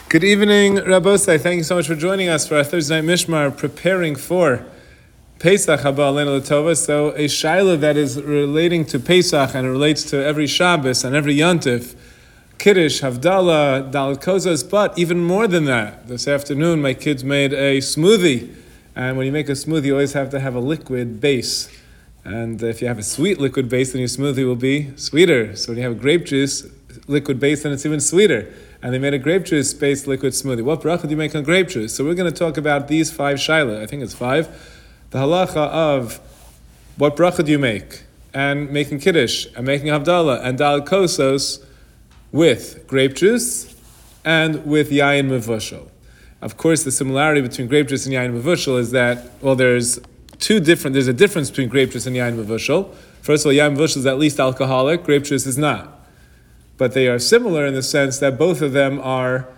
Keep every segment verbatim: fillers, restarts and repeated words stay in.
Good evening, Rabbosai. Thank you so much for joining us for our Thursday night Mishmar, preparing for Pesach Haba Aleinu L'Tova. So a shaila that is relating to Pesach and it relates to every Shabbos and every Yontif, Kiddush, Havdalah, Dalet Kozos, but even more than that. This afternoon, my kids made a smoothie, and when you make a smoothie, you always have to have a liquid base. And if you have a sweet liquid base, then your smoothie will be sweeter. So when you have a grape juice liquid base, then it's even sweeter. And they made a grape juice-based liquid smoothie. What bracha do you make on grape juice? So we're going to talk about these five shaila. I think it's five. The halacha of what bracha do you make? And making kiddush, and making havdalah, and dalet kosos with grape juice and with yayin mevushal. Of course, the similarity between grape juice and yayin mevushal is that, well, there's two different, there's a difference between grape juice and yayin mevushal. First of all, yayin mevushal is at least alcoholic, grape juice is not. But they are similar in the sense that both of them are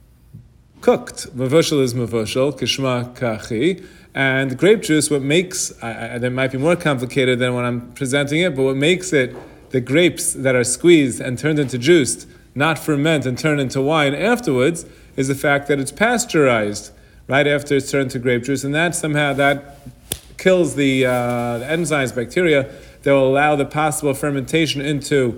cooked. Mevushal is mevushal, kishma kachi, and grape juice, what makes, I, I, that might be more complicated than when I'm presenting it, but what makes it, the grapes that are squeezed and turned into juice, not ferment and turn into wine afterwards, is the fact that it's pasteurized right after it's turned to grape juice, and that somehow, that kills the, uh, the enzymes, bacteria, that will allow the possible fermentation into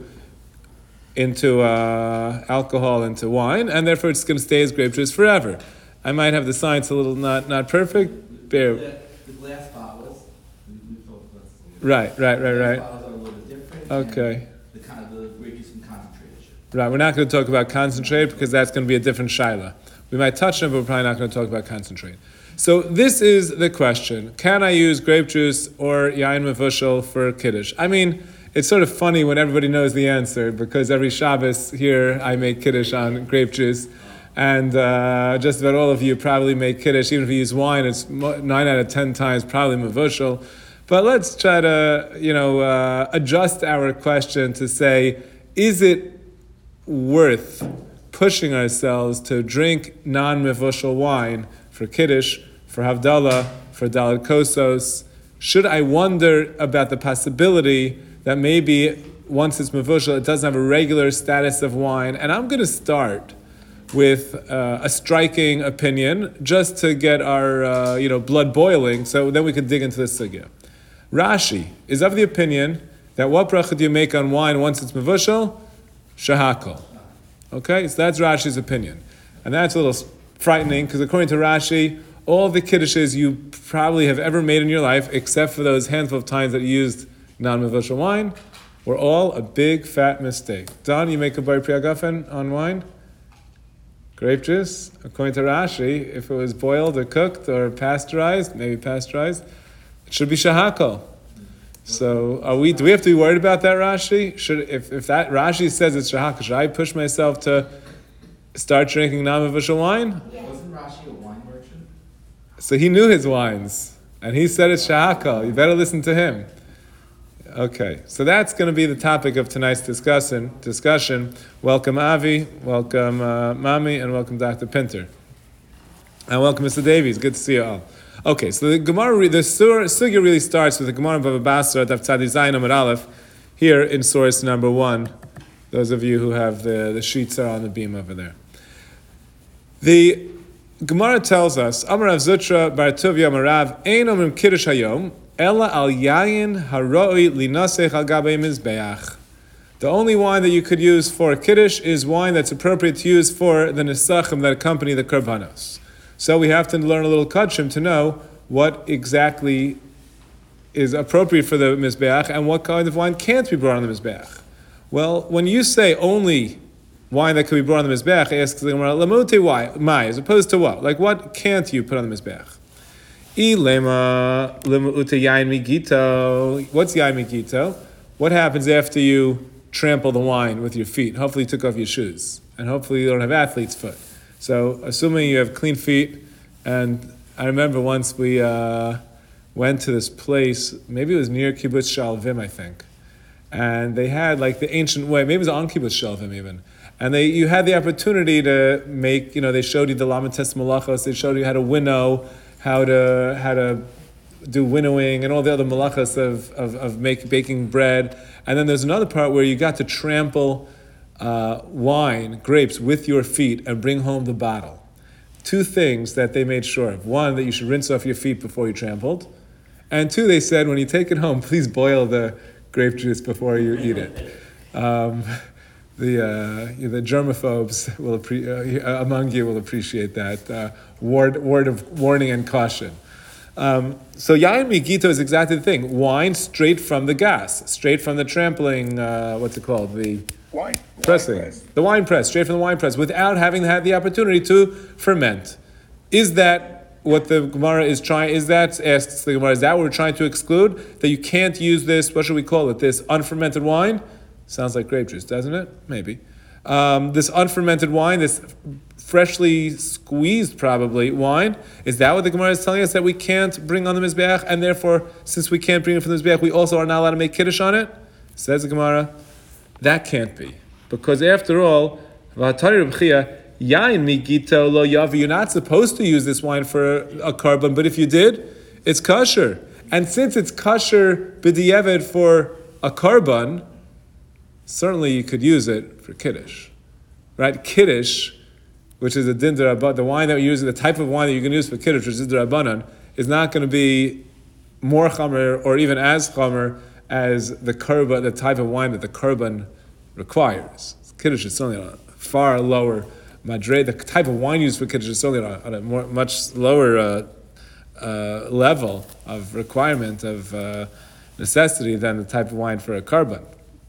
into uh, alcohol, into wine, and therefore it's going to stay as grape juice forever. I might have the science a little not, not perfect. Bear. The, the glass bottles, we, we talked about this. Right, right, right, right. The glass bottles are a little bit different. Okay. The kind of the grape juice and concentrated. Right, we're not going to talk about concentrate because that's going to be a different shaila. We might touch on it, but we're probably not going to talk about concentrate. So this is the question: can I use grape juice or yayin mevushal for kiddush? I mean, it's sort of funny when everybody knows the answer, because every Shabbos here I make kiddush on grape juice, and uh, just about all of you probably make kiddush. Even if you use wine, it's nine out of ten times probably mevushal. But let's try to, you know, uh, adjust our question to say, is it worth pushing ourselves to drink non-mevushal wine for kiddush, for havdalah, for dalet kosos? Should I wonder about the possibility that maybe once it's mevushal, it doesn't have a regular status of wine? And I'm going to start with uh, a striking opinion, just to get our uh, you know blood boiling, so then we can dig into this sugya. Rashi is of the opinion that what bracha do you make on wine once it's mevushal? Shahakol. Okay, so that's Rashi's opinion. And that's a little frightening, because according to Rashi, all the kiddushes you probably have ever made in your life, except for those handful of times that you used non-mevushal wine, were all a big fat mistake. Don, you make a bar priagafen on wine? Grape juice? According to Rashi, if it was boiled or cooked or pasteurized, maybe pasteurized, it should be shahakol. So, are we? Do we have to be worried about that, Rashi? Should if, if that Rashi says it's shahakol, should I push myself to start drinking non-mevushal wine? Yeah. Wasn't Rashi a wine merchant? So he knew his wines, and he said it's shahakol. You better listen to him. Okay, so that's going to be the topic of tonight's discussion. Discussion. Welcome, Avi. Welcome, uh, Mami, and welcome, Doctor Pinter. And welcome, Mister Davies. Good to see you all. Okay, so the Gemara, the sugya really starts with the Gemara of Bava Basra, Daf Tzadi Zayin Amud Aleph, here in source number one. Those of you who have the, the sheets are on the beam over there. The Gemara tells us, Amar Rav Zutra Bar Tuvia Amar Rav, Ein omrim kiddush hayom, ela al yayin haroi linasech al gabei mizbeach. The only wine that you could use for kiddush is wine that's appropriate to use for the nesachim that accompany the korbanos. So we have to learn a little kudshim to know what exactly is appropriate for the mizbeach and what kind of wine can't be brought on the mizbeach. Well, when you say only wine that could be brought on the mizbeach, asks the Gemara, lamote why mai, as opposed to what? Like what can't you put on the mizbeach? I lema lemuute yain migito. What's yain migito? What happens after you trample the wine with your feet? Hopefully you took off your shoes, and hopefully you don't have athlete's foot. So, assuming you have clean feet, and I remember once we uh, went to this place, maybe it was near Kibbutz Shalvim, I think, and they had like the ancient way, maybe it was on Kibbutz Shalvim even, and they you had the opportunity to make, you know, they showed you the Lamates Malachos, they showed you how to winnow, how to how to do winnowing, and all the other malachas of, of, of make, baking bread, and then there's another part where you got to trample uh, wine, grapes, with your feet and bring home the bottle. Two things that they made sure of. One, that you should rinse off your feet before you trampled. And two, they said, when you take it home, please boil the grape juice before you eat it. Um, the uh, the germaphobes will appre- uh, among you will appreciate that uh, word word of warning and caution. Um, so yain migito is exactly the thing. Wine straight from the gas, straight from the trampling. Uh, what's it called? The Wine. pressing. Wine press. The wine press, straight from the wine press, without having had the opportunity to ferment. Is that what the Gemara is trying? Is that asks the Gemara? Is that what we're trying to exclude? That you can't use this? What should we call it? This unfermented wine. Sounds like grape juice, doesn't it? Maybe. Um, this unfermented wine, this freshly squeezed probably wine, is that what the Gemara is telling us, that we can't bring on the Mizbeach, and therefore, since we can't bring it from the Mizbeach, we also are not allowed to make Kiddush on it? Says the Gemara, that can't be. Because after all, yain migito lo yavi, you're not supposed to use this wine for a carbon, but if you did, it's kosher. And since it's kosher b'diavad for a carbon, certainly you could use it for Kiddush. Right? Kiddush, which is a din d'Rabbanan, the wine that we use, the type of wine that you can use for Kiddush, which is d'Rabbanan, is not going to be more chamer or even as chamer as the karban, the type of wine that the karban requires. Kiddush is certainly on a far lower madre. The type of wine used for Kiddush is certainly on a, on a more, much lower uh, uh, level of requirement, of uh, necessity than the type of wine for a karban.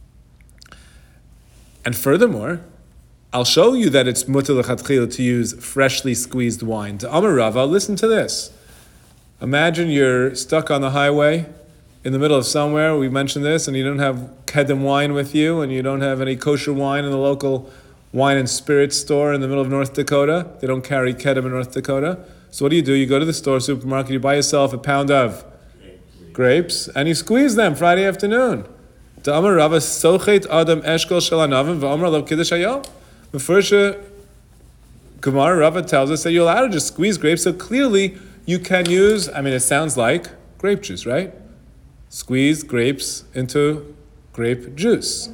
And furthermore, I'll show you that it's mutar l'chatchila to use freshly squeezed wine. To Amar Rava, listen to this. Imagine you're stuck on the highway in the middle of somewhere, we mentioned this, and you don't have kedem wine with you, and you don't have any kosher wine in the local wine and spirits store in the middle of North Dakota. They don't carry kedem in North Dakota. So what do you do? You go to the store, supermarket, you buy yourself a pound of grapes, and you squeeze them Friday afternoon. The Amar Rava sochet adam eshkol shel anavim v'amar lo kiddush hayom. The first Gemara Rava tells us that you're allowed to just squeeze grapes, so clearly you can use, I mean, it sounds like grape juice, right? Squeeze grapes into grape juice.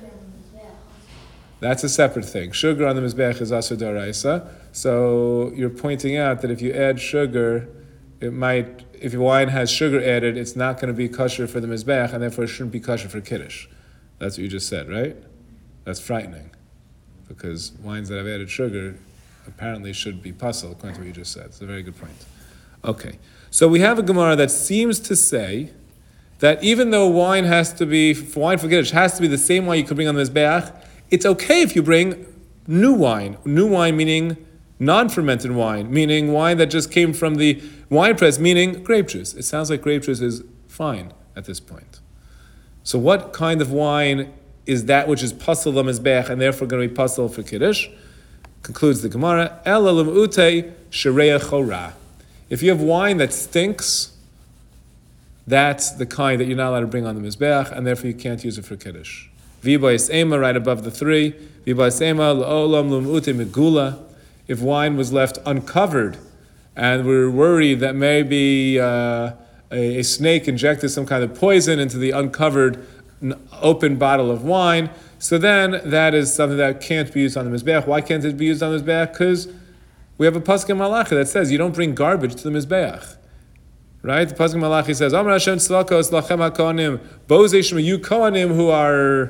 That's a separate thing. Sugar on the Mizbeach is asur d'oraisa. So you're pointing out that if you add sugar, it might, if your wine has sugar added, it's not going to be kosher for the Mizbeach, and therefore it shouldn't be kosher for Kiddush. That's what you just said, right? That's frightening. Because wines that have added sugar apparently should be puzzle, according to what you just said. It's a very good point. Okay. So we have a Gemara that seems to say that even though wine has to be, wine for Kiddush has to be the same wine you could bring on the Mizbeach, it's okay if you bring new wine. New wine meaning non-fermented wine, meaning wine that just came from the wine press, meaning grape juice. It sounds like grape juice is fine at this point. So what kind of wine is that which is pasal l'mizbeach and therefore going to be pasal for Kiddush? Concludes the Gemara, Ela l'm'ute shereya chora. If you have wine that stinks, that's the kind that you're not allowed to bring on the Mizbeach, and therefore you can't use it for Kiddush. V'bayis ema, right above the three. V'bayis ema l'olam l'm'ute megula. If wine was left uncovered, and we're worried that maybe uh, a, a snake injected some kind of poison into the uncovered, open bottle of wine, so then that is something that can't be used on the Mizbeach. Why can't it be used on the Mizbeach? Because we have a Pasuk in Malachi that says you don't bring garbage to the Mizbeach. Right? The Pasuk in Malachi says, Amar Hashem tzlakos lachem ha-kohanim, bozei shema, you kohanim who are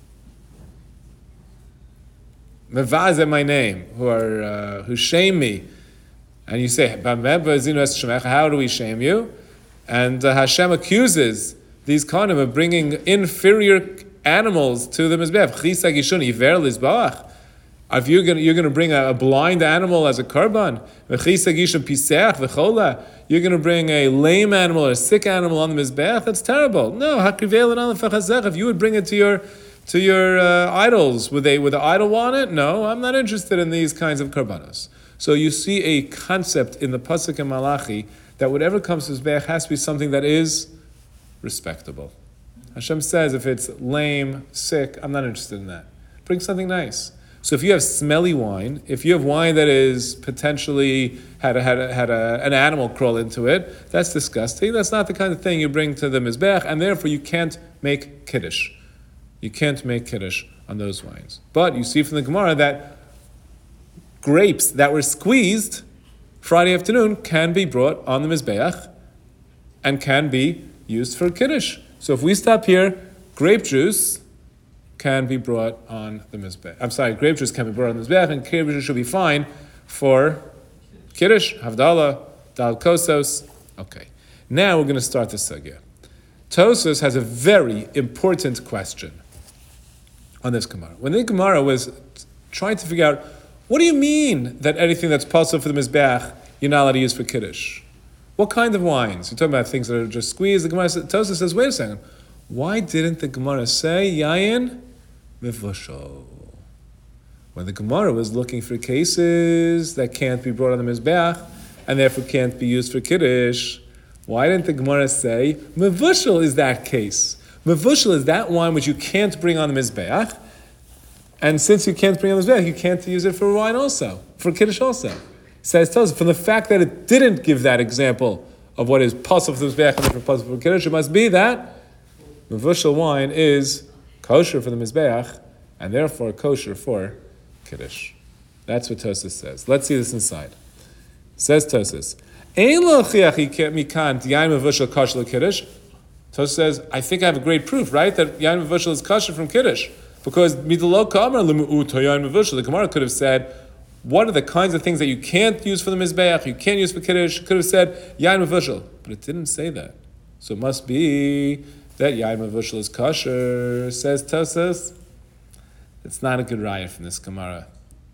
mevaz at my name, who are uh, who shame me. And you say, how do we shame you? And uh, Hashem accuses these kohanim of bringing inferior animals to the Mizbeach. Chisa gishun iver lizbach. If you're going you're going to bring a, a blind animal as a karban, you're going to bring a lame animal or a sick animal on the Mizbeach, that's terrible. No, if you would bring it to your to your uh, idols, would they would the idol want it? No, I'm not interested in these kinds of karbanos. So you see a concept in the Pasuk in Malachi that whatever comes to Mizbeach has to be something that is respectable. Hashem says if it's lame, sick, I'm not interested in that. Bring something nice. So if you have smelly wine, if you have wine that is potentially had a, had a, had a, an animal crawl into it, that's disgusting. That's not the kind of thing you bring to the Mizbeach, and therefore you can't make Kiddush. You can't make Kiddush on those wines. But you see from the Gemara that grapes that were squeezed Friday afternoon can be brought on the Mizbeach and can be used for Kiddush. So if we stop here, grape juice can be brought on the Mizbeach. I'm sorry, grape juice can be brought on the Mizbeach, and grape juice should be fine for Kiddush, Havdalah, Dal Kosos. Okay, now we're going to start the sugya. Tosfos has a very important question on this Gemara. When the Gemara was trying to figure out, what do you mean that anything that's possible for the Mizbeach, you're not allowed to use for Kiddush? What kind of wines? You're talking about things that are just squeezed. The Gemara says, Tosfos says, wait a second. Why didn't the Gemara say Yayin Mevushal? When the Gemara was looking for cases that can't be brought on the Mizbeach and therefore can't be used for Kiddush, why didn't the Gemara say Mevushal is that case? Mevushal is that wine which you can't bring on the Mizbeach, and since you can't bring on the Mizbeach, you can't use it for wine also, for Kiddush also. It says, tells us, from the fact that it didn't give that example of what is possible for the Mizbeach and therefore possible for Kiddush, it must be that Mevushal wine is kosher for the Mizbeach and therefore kosher for Kiddush. That's what Tosfos says. Let's see this inside. Says Tosfos, Tosfos says, I think I have a great proof, right? That Yain Mevushal is kosher from Kiddush. Because the Gemara could have said, what are the kinds of things that you can't use for the Mizbeach, you can't use for Kiddush? It could have said, Yain Mevushal. But it didn't say that. So it must be that Yain Mevushal is kosher. Says Tosfos, it's not a good raya from this Gemara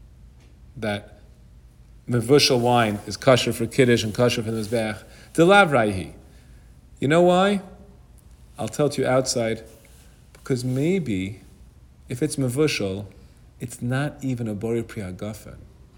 that Mevushal wine is kosher for Kiddush and kosher for the Mizbeach. Delav raihi. You know why? I'll tell it to you outside. Because maybe if it's Mevushal, it's not even a Bori Pri Hagafen.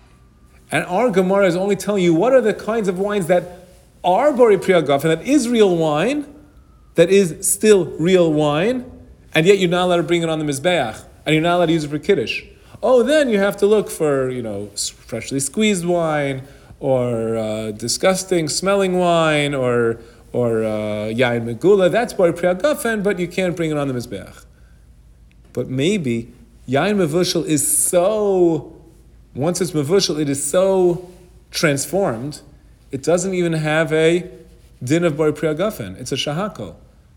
And our Gemara is only telling you what are the kinds of wines that are Bori Pri Hagafen, that is real wine, that is still real wine, and yet you're not allowed to bring it on the Mizbeach, and you're not allowed to use it for Kiddush. Oh, then you have to look for, you know, freshly squeezed wine, or uh, disgusting smelling wine, or or uh, Yain Megula. That's Bori Pri Hagafen, but you can't bring it on the Mizbeach. But maybe Yain Mevushal is so, once it's Mevushal, it is so transformed, it doesn't even have a din of Bori Pri Hagafen. It's a shahako.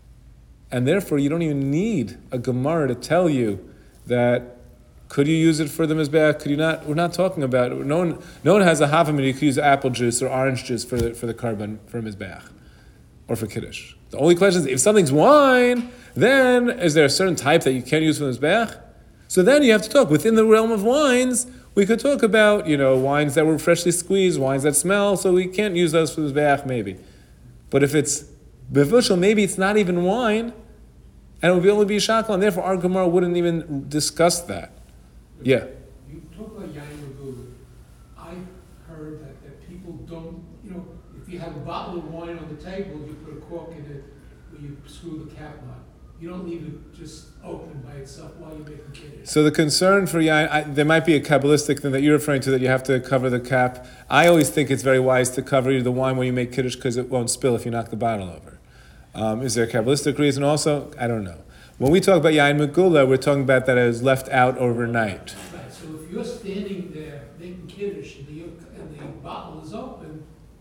And therefore, you don't even need a Gemara to tell you that could you use it for the Mizbeach, could you not? We're not talking about it. No one, no one has a havamid, you could use apple juice or orange juice for the, for the carbon, for Mizbeach, or for Kiddush. The only question is, if something's wine, then is there a certain type that you can't use for the Mizbeach? So then you have to talk. Within the realm of wines, we could talk about, you know, wines that were freshly squeezed, wines that smell, so we can't use those for the Mizbeach, maybe. But if it's Bevushal, maybe it's not even wine, and it would be only be shakal, and therefore our Gemara wouldn't even discuss that. Yeah. You talk about Yain Megula. I heard that, that people don't, you know, if you have a bottle of wine on the table, you put a cork in it, where you screw the cap on. You don't leave it just open by itself while you're making Kiddush. So the concern for Yain, I, there might be a Kabbalistic thing that you're referring to, that you have to cover the cap. I always think it's very wise to cover the wine when you make Kiddush because it won't spill if you knock the bottle over. Um, is there a Kabbalistic reason also? I don't know. When we talk about Yain Megula, we're talking about that it is left out overnight. Right, so if you're standing there making Kiddush and the, and the bottle is open,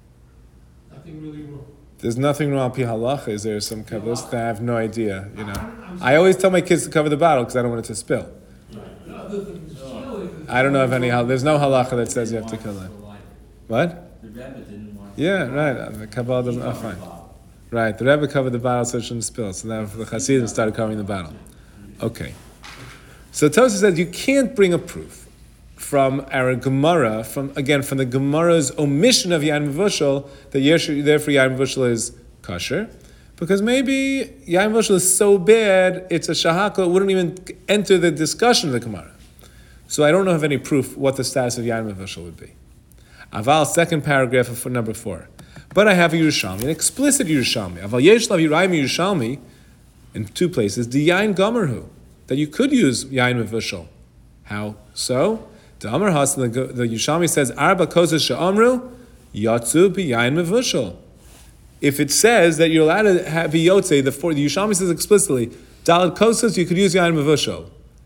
nothing really wrong. There's nothing wrong with halacha. Is there some Kabbalist? I have no idea. You know, I always tell my kids to cover the bottle because I don't want it to spill. Right, but other than spilling, I don't know of any halacha. There's no halacha that says you have to kill it. What? The Rebbe didn't want. Yeah, right. The Kabbalah doesn't. Oh, fine. Right. The Rebbe covered the bottle so it shouldn't spill. So now the Hasidim started covering the bottle. Okay. So Tosfos says you can't bring a proof from our Gemara, from again from the Gemara's omission of Yain Mevushal, that therefore Yain Mevushal is kosher, because maybe Yain Mevushal is so bad it's a shahako, it wouldn't even enter the discussion of the Gemara. So I don't know of any proof what the status of Yain Mevushal would be. Aval, second paragraph of number four. But I have a Yerushalmi, an explicit Yerushalmi. Aval yesh lav Yerushalmi Yerushalmi in two places. The Yain Gomerhu, that you could use Yain Mevushal. How so? The Amar Hasan, the, the Yerushalmi says, Arba kosas she'amru, yatzu b'yayin mevushal. If it says that you're allowed to have, be yotze, the, the Yerushalmi says explicitly, dalad kosas, you could use yayin mevushal.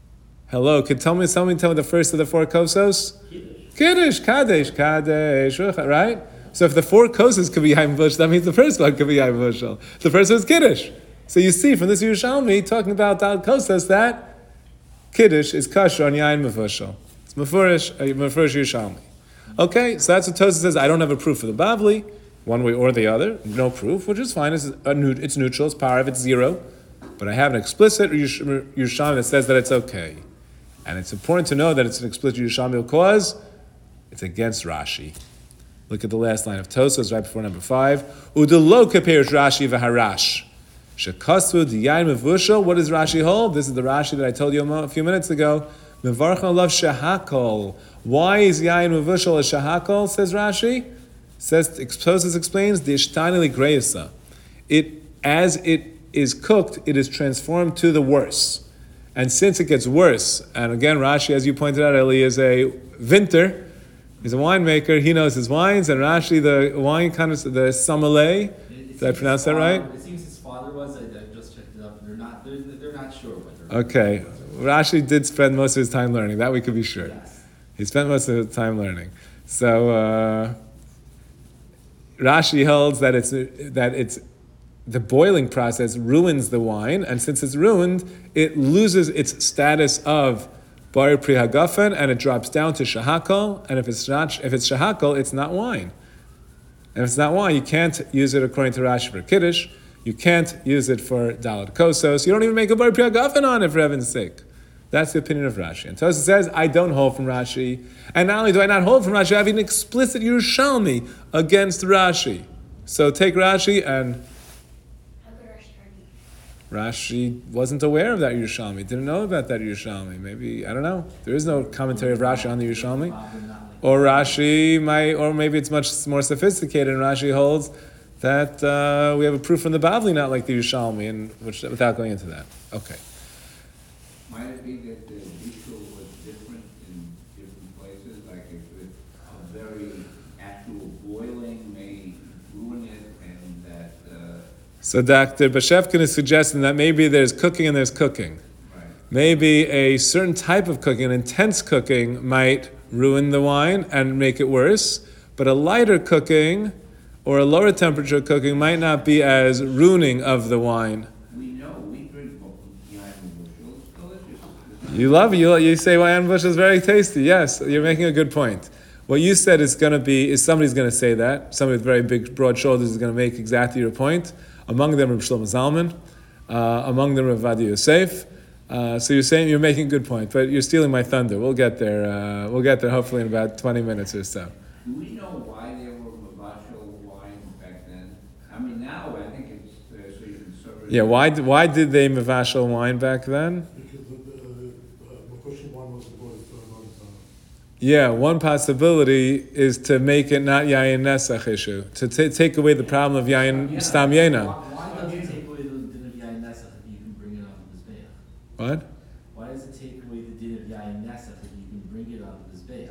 Hello, could tell me, tell me, tell me the first of the four kosos? Kiddush, Kadesh, Kadesh, right? So if the four kosos could be Yain Bushel, that means the first one could be Yain Bushel. The first one is Kiddush. So you see from this Yerushalmi talking about Dal Kosos that Kiddush is kosher on Yain Mevushel. It's Mefurish, uh, Mefurish Yerushalmi. Okay, so that's what Tosas says. I don't have a proof for the Bavli, one way or the other. No proof, which is fine. It's, a, it's neutral, it's parav, it's zero. But I have an explicit Yerushalmi that says that it's okay. And it's important to know that it's an explicit Yerushalmi because it's against Rashi. Look at the last line of Tosas right before number five. Udelo kaperish Rashi v'harash. Shekasvu diyayin mevushel. What does Rashi hold? This is the Rashi that I told you a few minutes ago. Mevarcha love shahakol. Why is yayin mevushel a shahakol? Says Rashi. Says Tosas explains the ishtani ligreisa. It as it is cooked, it is transformed to the worse. And since it gets worse, and again Rashi, as you pointed out, Eli is a vinter. He's a winemaker. He knows his wines, and Rashi, the wine kind of the sommelier. Did I pronounce that right? It seems his father was. I, I just checked it up. They're not. They're, they're not sure whether. Okay, Rashi did spend most of his time learning. That we could be sure. Yes. He spent most of his time learning. So uh, Rashi holds that it's that it's the boiling process ruins the wine, and since it's ruined, it loses its status of Bar Pri Hagafen, and it drops down to Shahakal, and if it's not, if it's Shahakal, it's not wine. And if it's not wine, you can't use it according to Rashi for Kiddush, you can't use it for Dalet Kosos, you don't even make a Bar Pri Hagafen on it for heaven's sake. That's the opinion of Rashi. And Tosafos says, I don't hold from Rashi, and not only do I not hold from Rashi, I have an explicit Yerushalmi against Rashi. So take Rashi and Rashi wasn't aware of that Yerushalmi, didn't know about that Yerushalmi. Maybe, I don't know. There is no commentary of Rashi on the Yerushalmi. Or Rashi might, or maybe it's much more sophisticated, and Rashi holds that uh, we have a proof from the Bavli, not like the Yerushalmi, and which, without going into that. Okay. Might it be that the ritual was different in different places? Like if it, a very actual boiling may ruin it, and that... Uh, So Doctor Bashevkin is suggesting that maybe there's cooking and there's cooking. right. Maybe a certain type of cooking, an intense cooking, might ruin the wine and make it worse, but a lighter cooking or a lower temperature cooking might not be as ruining of the wine. We know, we drink Yain Mevushel, it's delicious. You love it. You, you say Yain Bush is very tasty. Yes, you're making a good point. What you said is going to be, is somebody's going to say that. Somebody with very big, broad shoulders is going to make exactly your point. Among them, Rav Shlomo Zalman. Uh, among them, Rav Vadia Yosef. Uh, so you're saying you're making a good point, but you're stealing my thunder. We'll get there. Uh, we'll get there hopefully in about twenty minutes or so. Do we know why there were Mevushel wine back then? I mean, now I think it's uh, so you can serve it. Yeah, why did, why did they mevashel wine back then? Because the, the, uh, Mekushim one was devoted to another time. Yeah, one possibility is to make it not yayin nesach issue, to t- take away the problem of yayin stam yena. Why does it take away the din of yayin nesach if you can bring it onto the mizbeach? What? Why does it take away the din of yayin nesach if you can bring it onto the mizbeach?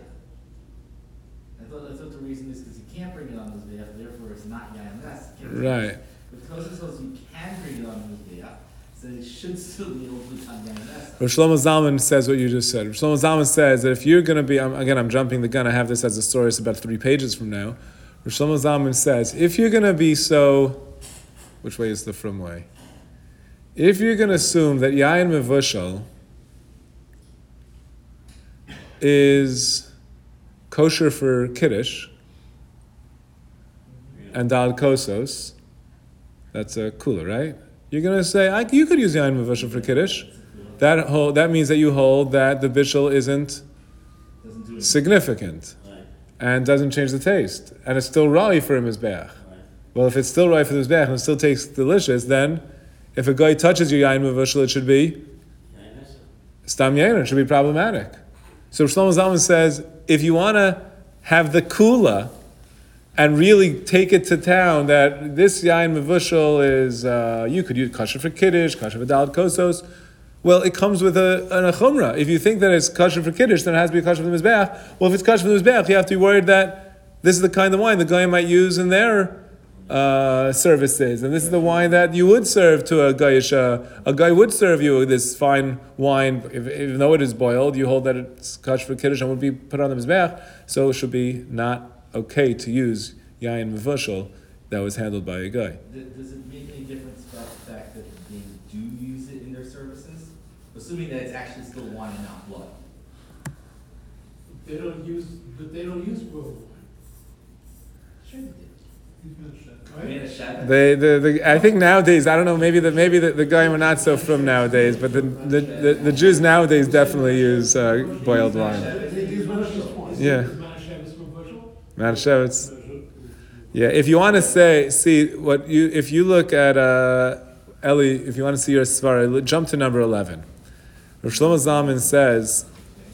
I thought I thought the reason is because you can't bring it on the mizbeach, therefore it's not yayin nesach. Right. But because it says you can bring it on the mizbeach, so it should still be able to put on yayin nesach. Rav Shlomo Zalman says what you just said. Rav Shlomo Zalman says that if you're going to be, um, again, I'm jumping the gun. I have this as a story. It's about three pages from now. Rav Shlomo Zalman says, if you're going to be so, which way is the from way? If you're going to assume that Yain Mevushel is kosher for Kiddush and Dal Kosos, that's a kula, right? You're going to say, I, you could use Yain Mevushel for Kiddush. That whole, that means that you hold that the bishul isn't Doesn't do it. significant and doesn't change the taste, and it's still raw for a mizbeach. Well, if it's still raw for the mizbeach and it still tastes delicious, then if a guy touches your yain mevushel, it should be stam yain. It should be problematic. So Shlomo Zalman says, if you want to have the kula and really take it to town that this yain mevushel is, uh, you could use kosher for kiddush, kosher for dalet kosos. Well, it comes with a, an achumra. If you think that it's kosher for kiddush, then it has to be kosher for the mizbeach. Well, if it's kosher for the mizbeach, you have to be worried that this is the kind of wine the guy might use in their uh, services, and this is the wine that you would serve to a goyish. Uh, a guy would serve you this fine wine, if, even though it is boiled. You hold that it's kosher for kiddush and would be put on the mizbeach, so it should be not okay to use yain mevushal that was handled by a guy. Does it make any difference about the fact that they do use it in their services? Assuming that it's actually still wine and not blood. They don't use, but they don't use boiled wine. Sure they do. Right? Made a shed. They, the, the, I think nowadays, I don't know, maybe the maybe the, the goyim are not so from nowadays, but the the, the, the Jews nowadays definitely use uh, boiled wine. Yeah, Manischewitz. Yeah, if you want to say, see what you, if you look at uh, Eli, if you want to see your svara, jump to number eleven. Rosh Shlomo Zalman says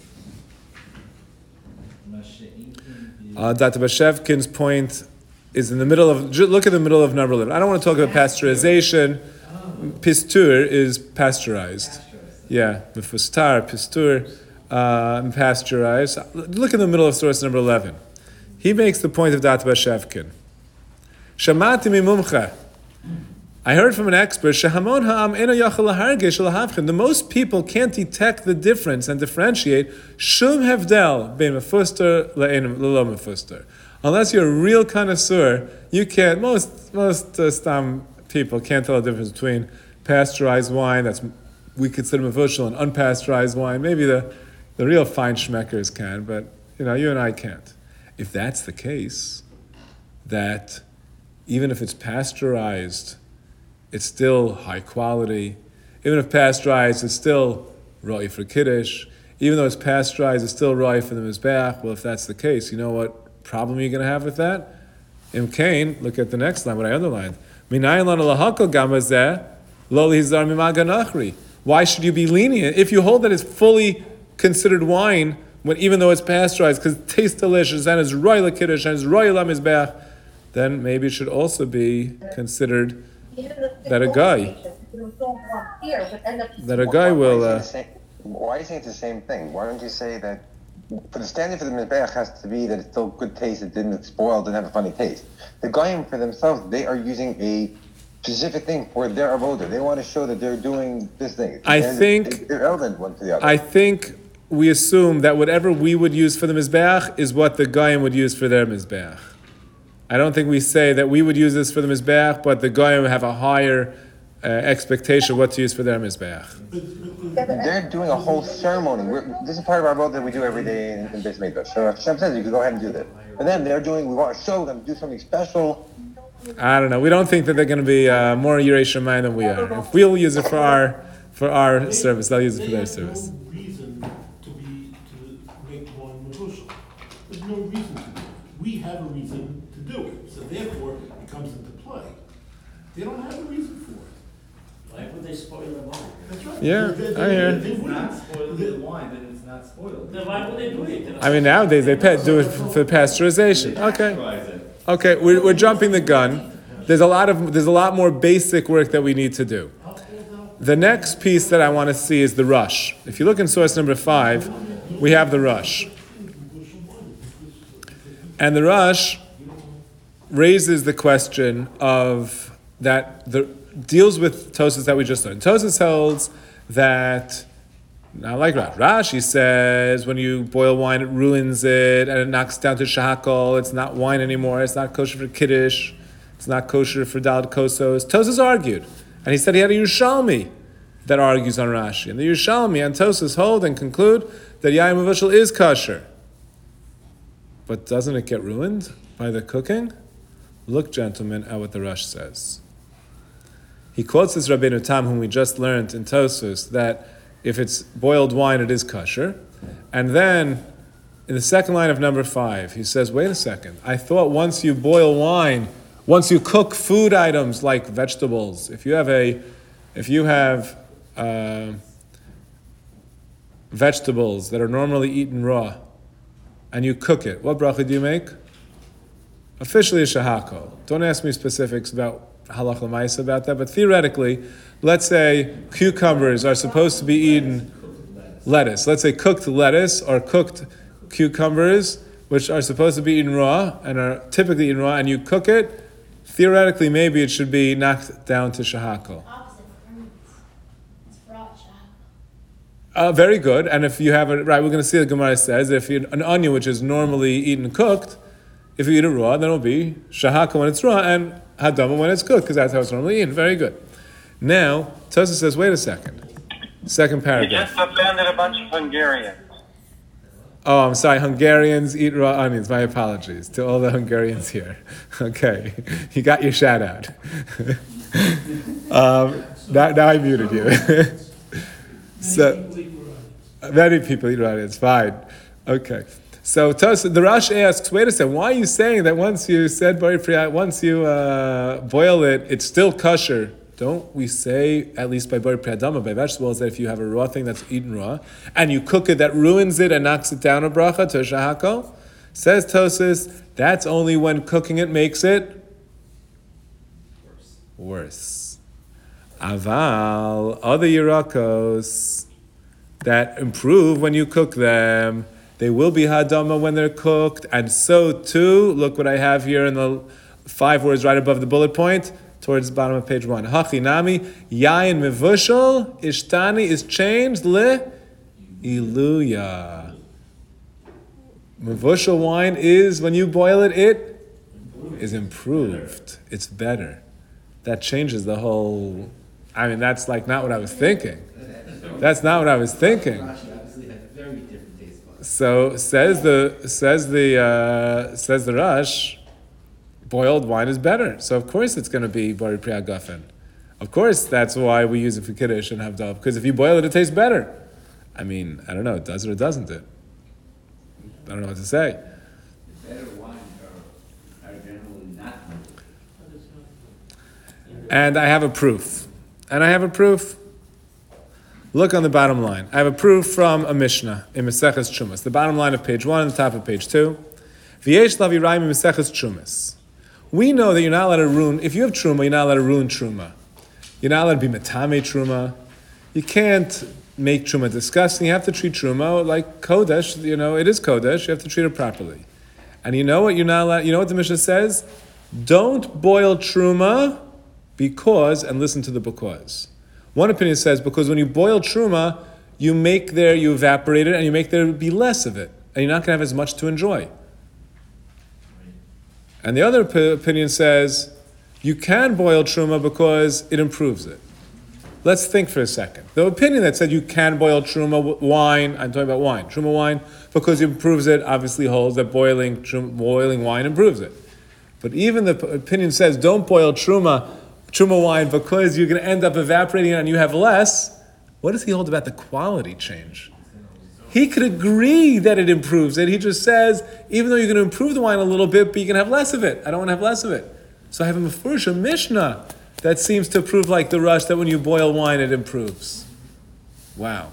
uh, that Bashevkin's point is in the middle of, ju- look at the middle of number eleven. I don't want to talk about pasteurization. Pistur is pasteurized. Yeah, mefustar, pistur, uh, pasteurized. Look in the middle of source number eleven. He makes the point of Dat Bashevkin. Shamati mimumcha. I heard from an expert, Shehamon ha'am eno yachal lahargish lahavchin. The most people can't detect the difference and differentiate shum hevdel bein mefuster le'en lo mefuster. Unless you're a real connoisseur, you can't. Most most uh, stam people can't tell the difference between pasteurized wine that's we consider mevushal and unpasteurized wine. Maybe the the real fine schmeckers can, but you know you and I can't. If that's the case, that even if it's pasteurized, it's still high quality. Even if pasteurized, it's still roi for kiddush. Even though it's pasteurized, it's still roi for the mizbeach. Well, if that's the case, you know what problem you're going to have with that? Im Kain, look at the next line, what I underlined. Why should you be lenient if you hold that it's fully considered wine, when even though it's pasteurized, because it tastes delicious and it's roi l'kiddush and it's roi l'mizbeach, then maybe it should also be considered that a guy, that a guy will. Uh, Why are you saying it's the same thing? Why don't you say that for the standard for the mizbeach has to be that it's still good taste, it didn't spoil, didn't have a funny taste. The goyim for themselves, they are using a specific thing for their avoda. They want to show that they're doing this thing. I and think they're relevant one to the other. I think we assume that whatever we would use for the mizbeach is what the goyim would use for their mizbeach. I don't think we say that we would use this for the mizbeach, but the goyim have a higher uh, expectation of what to use for their mizbeach. They're doing a whole ceremony. We're, this is part of our vote that we do every day in, in Beis Mikdash. So if Hashem says you can go ahead and do that. And then they're doing, we want to show them, do something special. I don't know. We don't think that they're going to be uh, more Yirei Shamayim than we are. If we'll use it for our for our service, they'll use it for their service. There's no reason to be to make one mevushal. There's no reason to do it. We have a reason to do it, so therefore it comes into play. They don't have a reason for it. Why would they spoil the wine? That's right. Yeah, They- they- I hear. they If it's wouldn't. not spoiled with wine, then it's not spoiled. Then why would they do it? I mean, nowadays they pa- do it for pasteurization. Okay, Pasteurize it. okay, we're, we're jumping the gun. There's a lot of there's a lot more basic work that we need to do. The next piece that I want to see is the rush. If you look in source number five, we have the rush, and the rush raises the question of that the deals with Tosas that we just learned. Tosas holds that. Not like Rash. Rashi says when you boil wine, it ruins it and it knocks down to shahakol. It's not wine anymore. It's not kosher for kiddush. It's not kosher for daled kosos. Tosas argued, and he said he had a Yerushalmi that argues on Rashi, and the Yerushalmi and Tosas hold and conclude that yayin mevushal is kosher. But doesn't it get ruined by the cooking? Look, gentlemen, at what the Rush says. He quotes this Rabbeinu Tam, whom we just learned in Tosas, that if it's boiled wine, it is kosher. And then, in the second line of number five, he says, wait a second, I thought once you boil wine, once you cook food items like vegetables, if you have a, if you have uh, vegetables that are normally eaten raw, and you cook it, what bracha do you make? Officially a shahako. Don't ask me specifics about halach l'maisa about that, but theoretically, let's say cucumbers are supposed to be eaten lettuce. Let's say cooked lettuce or cooked cucumbers, which are supposed to be eaten raw and are typically eaten raw, and you cook it, theoretically, maybe it should be knocked down to shahakol. Opposite for onions. It's raw shahak. Uh, very good. And if you have it, right, we're going to see the Gemara says if you an onion which is normally eaten cooked, if you eat it raw, then it'll be shahaka when it's raw and hadama when it's cooked, because that's how it's normally eaten. Very good. Now, Tosa says, wait a second. Second You paragraph. just offended a bunch of Hungarians. Oh, I'm sorry. Hungarians eat raw onions. My apologies to all the Hungarians here. Okay. You got your shout out. um, now, now I muted you. So, Many people eat raw onions. many people eat raw onions. Fine. Okay. So Tos, the Rash asks, wait a second, why are you saying that once you said bari priyat, once you uh, boil it, it's still kosher? Don't we say, at least by bari priyadama, by vegetables, that if you have a raw thing that's eaten raw, and you cook it, that ruins it and knocks it down a bracha to shahako? Says Tosis, that's only when cooking it makes it worse. Aval, other yirakos that improve when you cook them, they will be hadama when they're cooked, and so too, look what I have here in the five words right above the bullet point, towards the bottom of page one. Hachinami, yayin mevushal, ishtani is changed, le iluya. Mevushal wine is, when you boil it, it is improved. It's better. That changes the whole, I mean, that's like not what I was thinking. That's not what I was thinking. Rashi obviously had very different taste buds. So says the says the uh, says the Rush, boiled wine is better. So of course it's going to be bari priyat gafen. Of course that's why we use it for kiddush and havdalah, because if you boil it, it tastes better. I mean, I don't know, it does or it doesn't it? I don't know what to say. The better wines are, are generally not moved. And I have a proof. And I have a proof. Look on the bottom line. I have a proof from a Mishnah in Maseches Chumas. The bottom line of page one and the top of page two. V'yesh lavi raim in Maseches Chumas. We know that you're not allowed to ruin, if you have truma, you're not allowed to ruin truma. You're not allowed to be metame truma. You can't make truma disgusting. You have to treat truma like kodesh. You know, it is kodesh. You have to treat it properly. And you know what you're not allowed, you know what the Mishnah says? Don't boil truma because, and listen to the because. One opinion says because when you boil truma, you make there, you evaporate it, and you make there be less of it, and you're not going to have as much to enjoy. And the other p- opinion says you can boil truma because it improves it. Let's think for a second. The opinion that said you can boil truma w- wine, I'm talking about wine, truma wine, because it improves it, obviously holds that boiling trum, boiling wine improves it. But even the p- opinion says don't boil truma, truma wine, because you're going to end up evaporating it and you have less. What does he hold about the quality change? He could agree that it improves it. He just says, even though you're going to improve the wine a little bit, but you can have less of it. I don't want to have less of it. So I have a Mefurish, a Mishnah, that seems to prove like the Rush, that when you boil wine, it improves. Wow.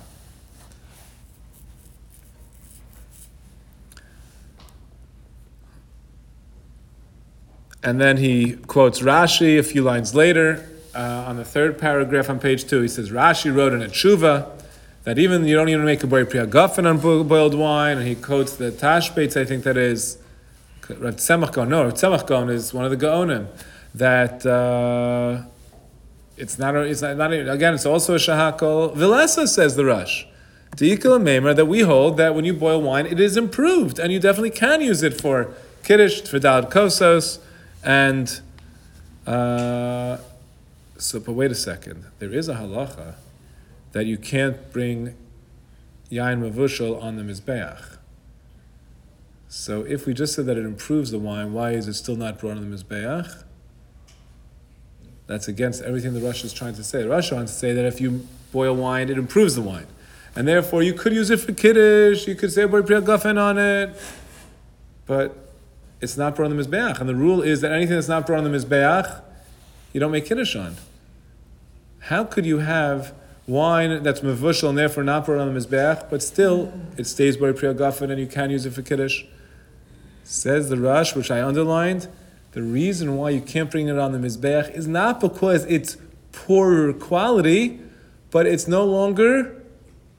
And then he quotes Rashi a few lines later, uh, on the third paragraph on page two. He says, Rashi wrote in a tshuva that even you don't even make a bari priyat gafen on bo- boiled wine, and he quotes the Tashbates, I think that is, Rav Tzemach Gaon, no, Rav Tzemach Gaon is one of the Gaonim, that uh, it's not, a, it's not, not a, again, it's also a shahakol. Vilesa says the Rush, Deikal Meimer, that we hold that when you boil wine, it is improved, and you definitely can use it for kiddush, for dalad kosos, and uh, so, but wait a second, there is a halacha that you can't bring yain mavushal on the mizbeach. So if we just said that it improves the wine, why is it still not brought on the mizbeach? That's against everything the Rush is trying to say. The Rush wants to say that if you boil wine, it improves the wine. And therefore you could use it for kiddush, you could say bari priyat gafen on it, but it's not brought on the mizbeach. And the rule is that anything that's not brought on the mizbeach, you don't make kiddush on. How could you have wine that's mevushal and therefore not brought on the mizbeach, but still it stays bari priyat gafen and you can use it for kiddush? Says the Rush, which I underlined, the reason why you can't bring it on the mizbeach is not because it's poorer quality, but it's no longer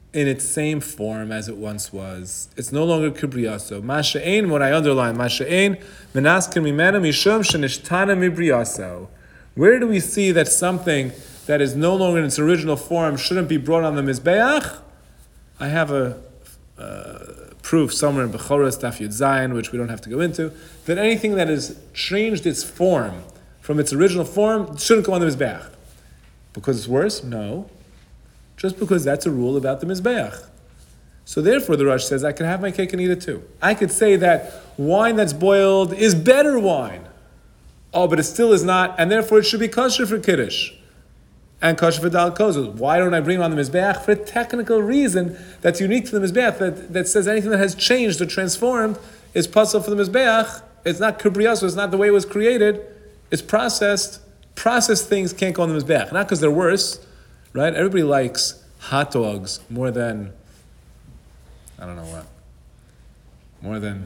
in its same form as it once was. It's no longer kibriyaso. Masha'ein, what I underline, Masha'ein, menaskin mimena mishum shenishtana mibriyaso. Where do we see that something that is no longer in its original form shouldn't be brought on the Mizbeach? I have a uh, proof somewhere in Bechoros, Daf Yud Zayin, which we don't have to go into, that anything that has changed its form from its original form shouldn't go on the Mizbeach. Because it's worse? No. Just because that's a rule about the Mizbeach. So therefore, the Rosh says, I can have my cake and eat it too. I could say that wine that's boiled is better wine. Oh, but it still is not, and therefore it should be kosher for Kiddush. And kosher for Dal Kozos. Why don't I bring it on the Mizbeach? For a technical reason that's unique to the Mizbeach, that, that says anything that has changed or transformed is puzzle for the Mizbeach. It's not kibriyaso, it's not the way it was created. It's processed. Processed things can't go on the Mizbeach. Not because they're worse, right? Everybody likes hot dogs more than, I don't know what, more than...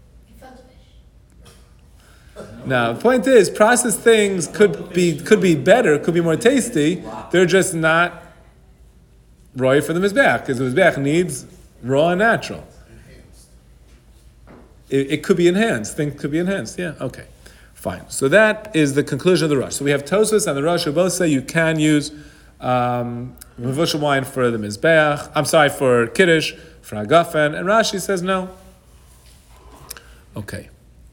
Now, the point is, processed things could be could be better, could be more tasty. They're just not raw for the Mizbeach, because the Mizbeach needs raw and natural. It, it could be enhanced. Things could be enhanced. Yeah, okay. Fine. So that is the conclusion of the Rosh. So we have Tosfos and the Rosh who both say you can use um, Mevushal wine for the Mizbeach. I'm sorry, for Kiddush, for Hagafen. And Rashi says no. Okay.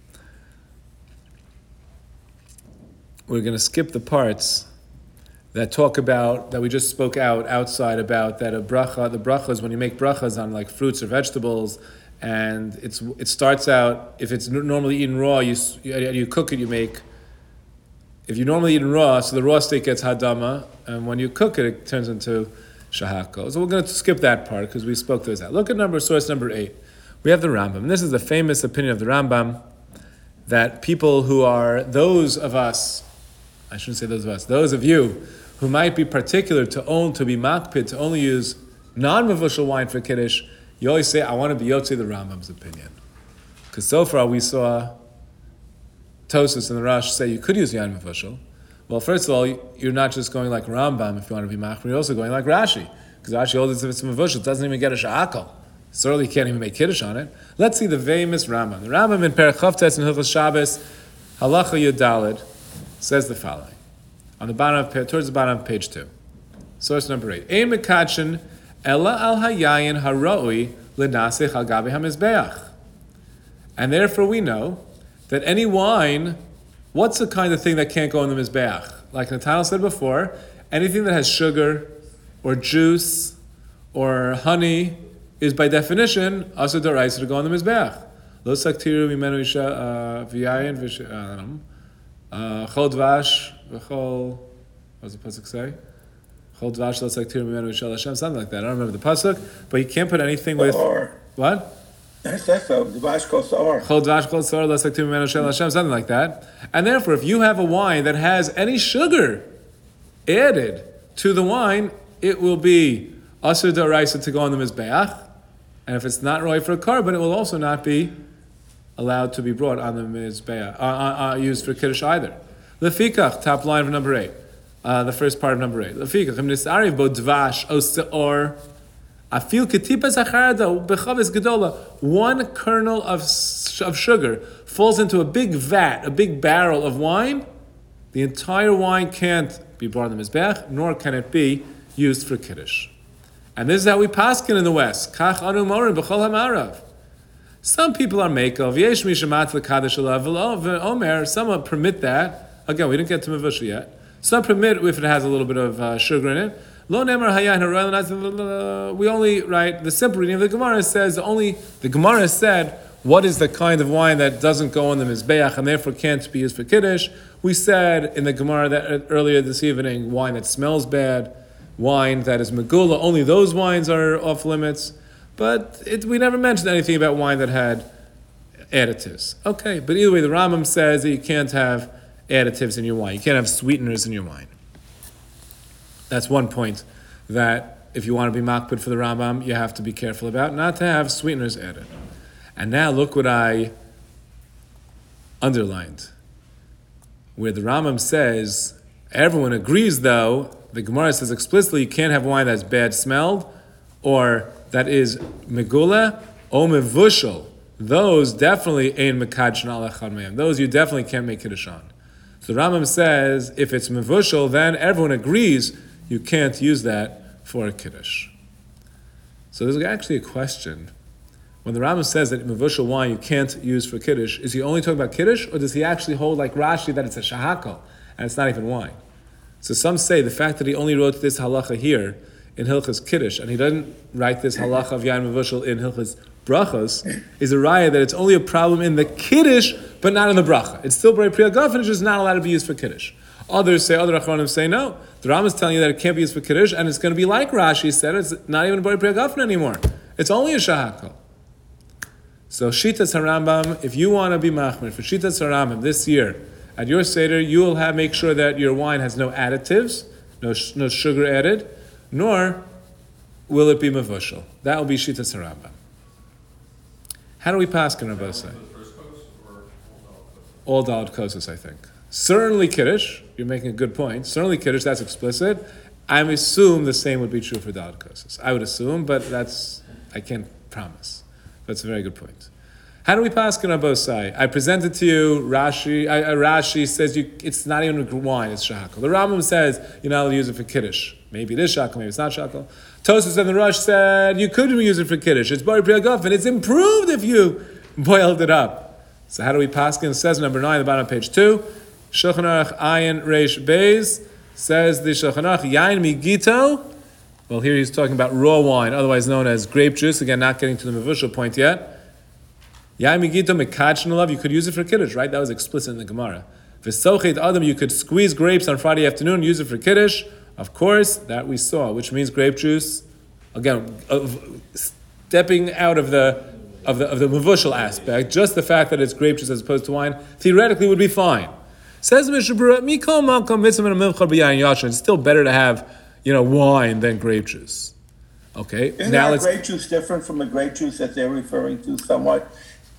We're going to skip the parts that talk about, that we just spoke out outside about, that a bracha, the brachas, when you make brachas on like fruits or vegetables, and it's it starts out, if it's normally eaten raw, you you cook it, you make, if you normally eat it raw, so the raw steak gets hadama, and when you cook it, it turns into shahako. So we're going to skip that part, because we spoke those out. Look at number source number eight. We have the Rambam. And this is the famous opinion of the Rambam, that people who are, those of us, I shouldn't say those of us, those of you who might be particular to own, to be makpid, to only use non-mevushal wine for Kiddush, you always say, I want to be Yotze the Rambam's opinion. Because so far we saw Tosfos and the Rosh say you could use Yain Mevushal. Well, first of all, you're not just going like Rambam if you want to be makpid, you're also going like Rashi. Because Rashi holds if it's Mevushal, it doesn't even get a sha'akal. Certainly can't even make Kiddush on it. Let's see the famous Rambam. The Rambam in Perek Chavtes and Hilchos Shabbos, Halacha Yud Daled, says the following on the bottom of towards the bottom of page two, source number eight. Ein mekatchen ella al hayayin haroi lenasech al gabi hamizbeach, and therefore we know that any wine, what's the kind of thing that can't go in the mizbeach? Like Nathaniel said before, anything that has sugar or juice or honey is by definition asur d'oraisa to go on the mizbeach. Lo saktiru mimenu isha v'yayin v'sh. Chol dvash, v'chol, what does the pasuk say? Chol dvash, let's like tir mimenu yishal Hashem, something like that. I don't remember the pasuk, but you can't put anything with or, what? That says so. Dvash kol sa'or. Chol dvash, chol sa'or, let's like tir mimenu yishal Hashem, something like that. And therefore, if you have a wine that has any sugar added to the wine, it will be asur d'oraisa to go on the mizbeach, and if it's not right for a carbon, it will also not be allowed to be brought on the mizbeah, uh, uh, uh, used for Kiddush either. Lefikach, top line of number eight, uh, the first part of number eight. Lefikach, im nisariv bo dvash o seor, afil ketipas acharda bechavis gedola. One kernel of of sugar falls into a big vat, a big barrel of wine. The entire wine can't be brought on the mizbeach, nor can it be used for Kiddush. And this is how we paskin in the West. Kach anu morim b'chol hamarav. Some people are mekel. V'yesh mishamat l'kadosh alav omer. Some permit that. Again, we didn't get to mevushal yet. Some permit if it has a little bit of uh, sugar in it. Lo nemer hayayin haroy. We only right. The simple reading of the Gemara says only the Gemara said what is the kind of wine that doesn't go on the mizbeach and therefore can't be used for Kiddush. We said in the Gemara that earlier this evening, wine that smells bad, wine that is megula. Only those wines are off limits. But it, we never mentioned anything about wine that had additives. Okay, but either way, the Rambam says that you can't have additives in your wine. You can't have sweeteners in your wine. That's one point that if you want to be makpid for the Rambam, you have to be careful about, not to have sweeteners added. And now look what I underlined. Where the Rambam says, everyone agrees though, the Gemara says explicitly you can't have wine that's bad smelled, or that is megula or mevushal, those definitely ain't mekadsh al echad mehem. Those you definitely can't make kiddush on. So Rambam says if it's mevushal, then everyone agrees you can't use that for a kiddush. So there's actually a question. When the Rambam says that mevushal wine you can't use for kiddush, is he only talking about kiddush, or does he actually hold like Rashi that it's a shahakal and it's not even wine? So some say the fact that he only wrote this halacha here in Hilchas Kiddush, and he doesn't write this halacha of Yain Mevushal in Hilchas Brachos, is a raya that it's only a problem in the Kiddush, but not in the Bracha. It's still B'rei Pri Hagafen, it's just not allowed to be used for Kiddush. Others say, other Achronim say, no, the Rambam is telling you that it can't be used for Kiddush, and it's going to be like Rashi said, it's not even B'rei Pri Hagafen anymore. It's only a Shahakal. So Shitas HaRambam, if you want to be Machmir, for Shitas HaRambam this year, at your Seder, you will have make sure that your wine has no additives, no no sugar added, nor will it be mevushal. That will be Shitas HaRambam. How do we pass in Rabbi say? All Daled Kosos, I think. Certainly Kiddush, you're making a good point. Certainly Kiddush, that's explicit. I assume the same would be true for Daled Kosos. I would assume, but that's, I can't promise. That's a very good point. How do we pass in Rabbi say? I presented to you, Rashi, I, uh, Rashi says you, it's not even wine, it's shakal. The Rambam says you're not allowed to use it for Kiddush. Maybe it is shakal, maybe it's not shakal. Tosfos and the Rosh said you couldn't use it for Kiddush. It's B'rei Pri Hagafen, and it's improved if you boiled it up. So how do we pass? It says number nine, the bottom of page two. Shulchan Aruch Ayin Reish Beis says the Shulchan Aruch Yain Migito. Well, here he's talking about raw wine, otherwise known as grape juice. Again, not getting to the mevushal point yet. Yain Migito Mekadshon Alav. You could use it for Kiddush, right? That was explicit in the Gemara. V'sochet Adam. You could squeeze grapes on Friday afternoon and use it for Kiddush. Of course, that we saw, which means grape juice. Again, of stepping out of the of the of the mevushal aspect, just the fact that it's grape juice as opposed to wine, theoretically would be fine. Says Mishnah Berurah, Mikol Malkom Mitzvah and Milchar B'Yayin Yashin. It's still better to have, you know, wine than grape juice. Okay, Isn't now our let's grape juice different from the grape juice that they're referring to somewhat?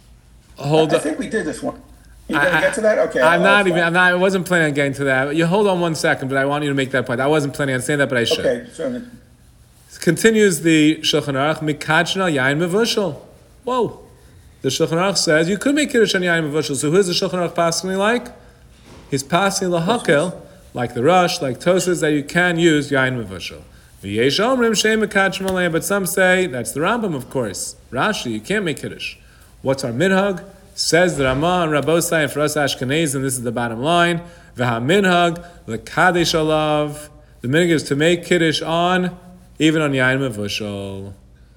hold I, I on. think we did this one. You I- gonna get to that? Okay. I'm I'll- not I'll even. stop. I'm not. I wasn't planning on getting to that. You hold on one second, but I want you to make that point. I wasn't planning on saying that, but I should. Okay, certainly. Continues the Shulchan Aruch, Mikadshon al Yain Mevushal. Whoa. The Shulchan Aruch says you could make Kiddush on Yain Mevushal. So who is the Shulchan Aruch passing like? He's passing lahakel, like the Rush, like Tosas, that you can use Yain Mevushal. V'yesh omrim she'em Mikadshon alei, but some say, that's the Rambam, of course. Rashi, you can't make Kiddush. What's our minhag? Says the Ramah and Rabbosai, and for us Ashkenazim, and this is the bottom line, V'ha minhag, l'kadesh alav. The minhag is to make Kiddush on, even on Yain Mevushal.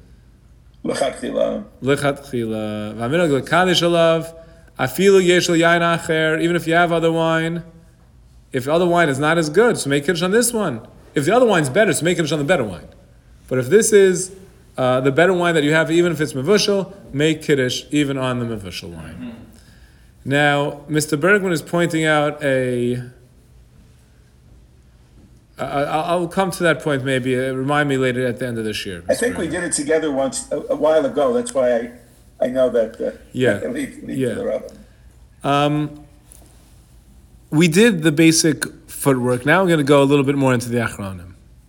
L'chatchila. Lechatchila. V'aminhag l'kadesh alav. Afilu yesh yain acher. Even if you have other wine, if other wine is not as good, so make Kiddush on this one. If the other wine's better, so make Kiddush on the better wine. But if this is uh, the better wine that you have, even if it's mevushal, make Kiddush even on the mevushal wine. Mm-hmm. Now, Mister Bergman is pointing out a. Uh, I'll come to that point maybe. Uh, remind me later at the end of this year. I think we did it together once, a, a while ago. That's why I, I know that. Uh, Yeah. I leave, leave Yeah. to the Rabbi. Um, we did the basic footwork. Now we're going to go a little bit more into the Achronim.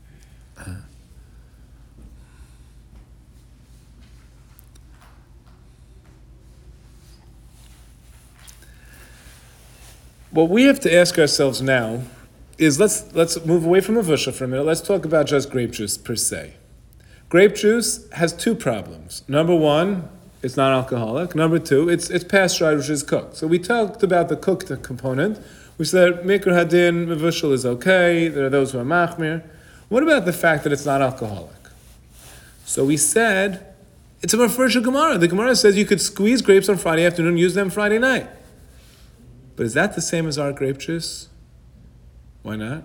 What we have to ask ourselves now is let's let's move away from Avusha for a minute. Let's talk about just grape juice per se. Grape juice has two problems. Number one, it's not alcoholic. Number two, it's it's pasteurized, which is cooked. So we talked about the cooked component. We said Mikra Hadin, Mevushal is okay. There are those who are Machmir. What about the fact that it's not alcoholic? So we said it's a Mefurish Gemara. The Gemara says you could squeeze grapes on Friday afternoon and use them Friday night. But is that the same as our grape juice? Why not?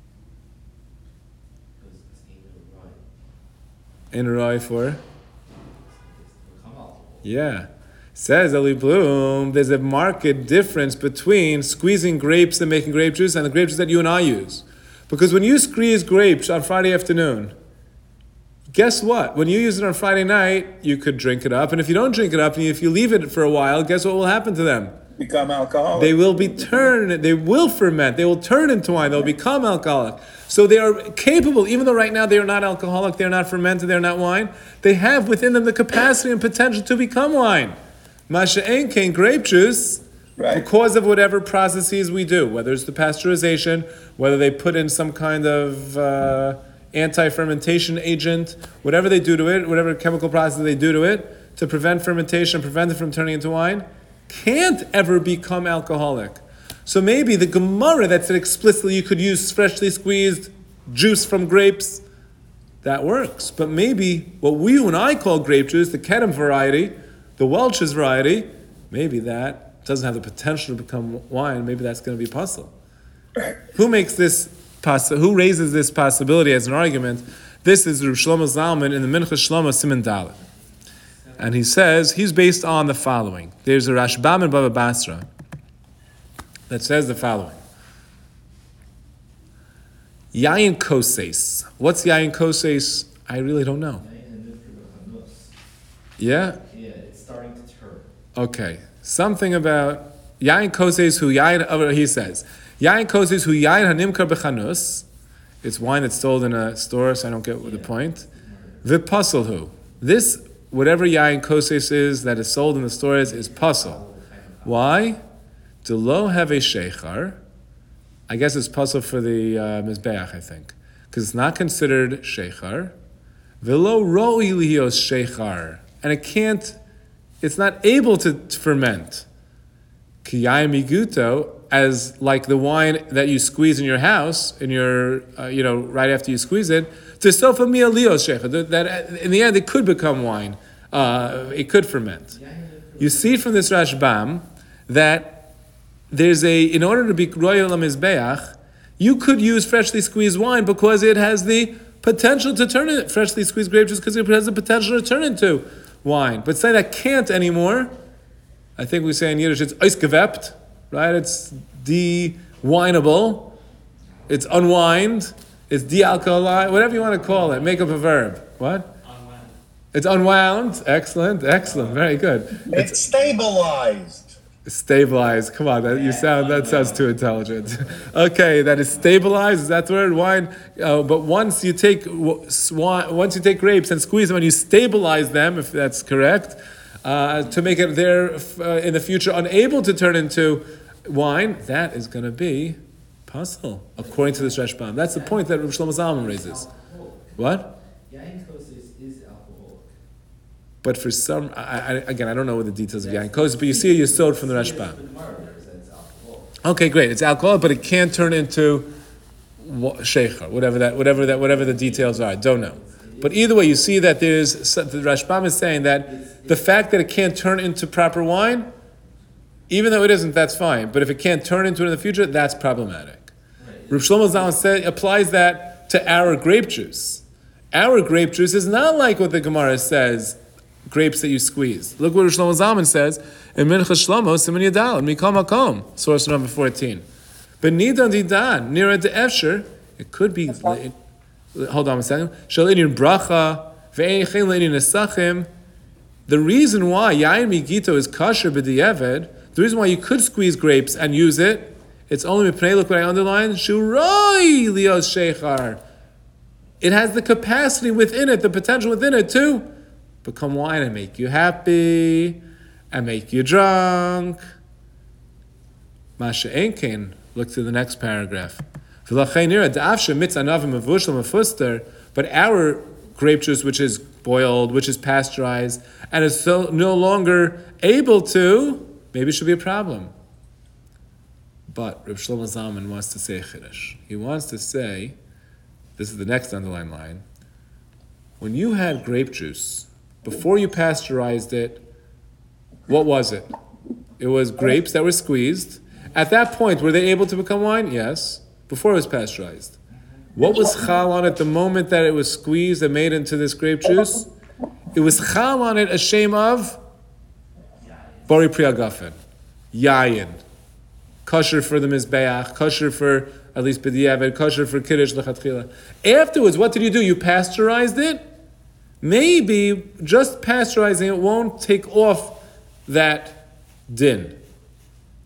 In a roy for? Yeah. Says Eli Bloom, there's a marked difference between squeezing grapes and making grape juice and the grape juice that you and I use. Because when you squeeze grapes on Friday afternoon, guess what? When you use it on Friday night, you could drink it up. And if you don't drink it up, and if you leave it for a while, guess what will happen to them? become alcoholic. They will be turned, they will ferment, they will turn into wine, they'll become alcoholic. So they are capable, even though right now they are not alcoholic, they are not fermented, they are not wine, they have within them the capacity and potential to become wine. Masha Enkein, grape juice, Right. because of whatever processes we do, whether it's the pasteurization, whether they put in some kind of uh, anti-fermentation agent, whatever they do to it, whatever chemical process they do to it, to prevent fermentation, prevent it from turning into wine, can't ever become alcoholic. So maybe the Gemara that said explicitly you could use freshly squeezed juice from grapes, that works. But maybe what we, you and I call grape juice, the Kedem variety, the Welch's variety, maybe that doesn't have the potential to become wine. Maybe that's going to be puzzle. Who makes this possi- Who raises this possibility as an argument? This is Reb Shlomo Zalman in the Minchas Shlomo Siman Dalet, and he says he's based on the following. There's a Rashbam in Baba Basra that says the following: Yayin Koses. What's Yayin Koses? I really don't know. Yeah. Yeah, it's starting to turn. Okay. Something about Yain Koses hu Yain, oh, he says, Yain Koses hu Yain hanimkar bechanus. It's wine that's sold in a store, so I don't get the point. V'pasel hu. This, whatever Yain Koses is that is sold in the stores, is pasel. Why? To lo have a sheikhar. I guess it's pasel for the uh, mizbeach, I think. Because it's not considered sheikhar. V'lo roi lihios sheikhar. And it can't, it's not able to, to ferment. Kiyai miguto, as like the wine that you squeeze in your house, in your, uh, you know, right after you squeeze it, to sofa mialios shecha, that in the end it could become wine. Uh, it could ferment. You see from this Rashbam that there's a, in order to be royal mizbeach, you could use freshly squeezed wine because it has the potential to turn it, freshly squeezed grape juice, because it has the potential to turn into wine. But say that can't anymore, I think we say in Yiddish it's ausgewebt, right? It's de-wineable, it's unwind, it's de-alcoholized, whatever you want to call it. Make up a verb. What? Unwound. It's unwound. Excellent, excellent, very good. It's stabilized. Stabilized. Come on, that you sound that sounds too intelligent. Okay, that is stabilized. Is that the word? Wine. Uh, but once you take once you take grapes and squeeze them and you stabilize them, if that's correct, uh, to make it there uh, in the future unable to turn into wine, that is going to be puzzle according to this Rashbam. That's the point that Reb Shlomo Zalman raises. What? Yain Koses is alcoholic. But for some, I, I, again, I don't know what the details of Yain Koses, but you see a yesod from the Rashbam. Okay, great. It's alcohol, but it can't turn into sheikha, whatever that, whatever that, whatever the details are. I don't know. But either way, you see that there's the Rashbam is saying that the fact that it can't turn into proper wine, even though it isn't, that's fine. But if it can't turn into it in the future, that's problematic. Reb Shlomo Zalman said applies that to our grape juice. Our grape juice is not like what the Gemara says. Grapes that you squeeze. Look what Shlomo Zalman says in Minchas Shlomo Siman Yadal in Mikol Makom, source number fourteen. But nidon didan near the efsher, it could be. It, hold on a second. Shalinian bracha ve'eichin leinin nesachim. The reason why yain migito is kosher b'di'eved, the reason why you could squeeze grapes and use it, it's only mipnei. Look what I underlined. Shuroi lios sheichar. It has the capacity within it, the potential within it too. Become wine and make you happy, and make you drunk. Masha Enkein, look to the next paragraph. But our grape juice, which is boiled, which is pasteurized, and is so no longer able to, maybe should be a problem. But Reb Shlomo Zalman wants to say chiddush. He wants to say, this is the next underlined line, when you had grape juice, before you pasteurized it, what was it? It was grapes that were squeezed. At that point, were they able to become wine? Yes. Before it was pasteurized. What was chal on it the moment that it was squeezed and made into this grape juice? It was chal on it a shame of Bori Priyagafen. Yayin. Kosher for the Mizbeach, kosher for at least B'diavad, kosher for Kiddush L'chatchila. Afterwards, what did you do? You pasteurized it? Maybe just pasteurizing it won't take off that din.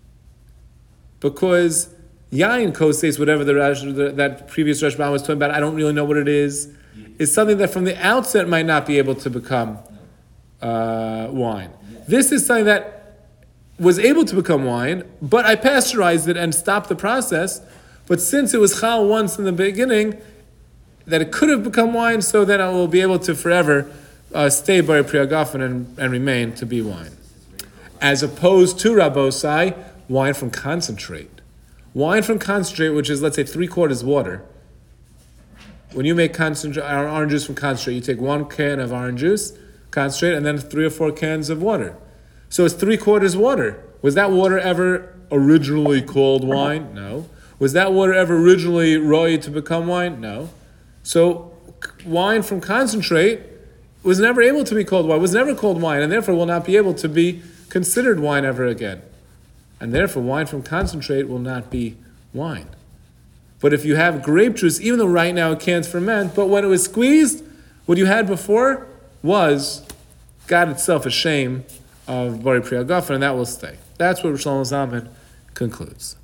because yain koses, whatever the, the that previous Rashbam was talking about, I don't really know what it is, is something that from the outset might not be able to become uh, wine. This is something that was able to become wine, but I pasteurized it and stopped the process. But since it was chal once in the beginning, that it could have become wine, so then I will be able to forever uh, stay by Priagafen and, and remain to be wine. As opposed to Rabosai, wine from concentrate. Wine from concentrate, which is, let's say, three quarters water. When you make concentrate, orange juice from concentrate, you take one can of orange juice, concentrate, and then three or four cans of water. So it's three quarters water. Was that water ever originally called wine? No. Was that water ever originally roy to become wine? No. So wine from concentrate was never able to be called wine, was never called wine, and therefore will not be able to be considered wine ever again. And therefore wine from concentrate will not be wine. But if you have grape juice, even though right now it can't ferment, but when it was squeezed, what you had before was God itself a shame of Bari Priagafen, and that will stay. That's what Shlomo Zalman concludes.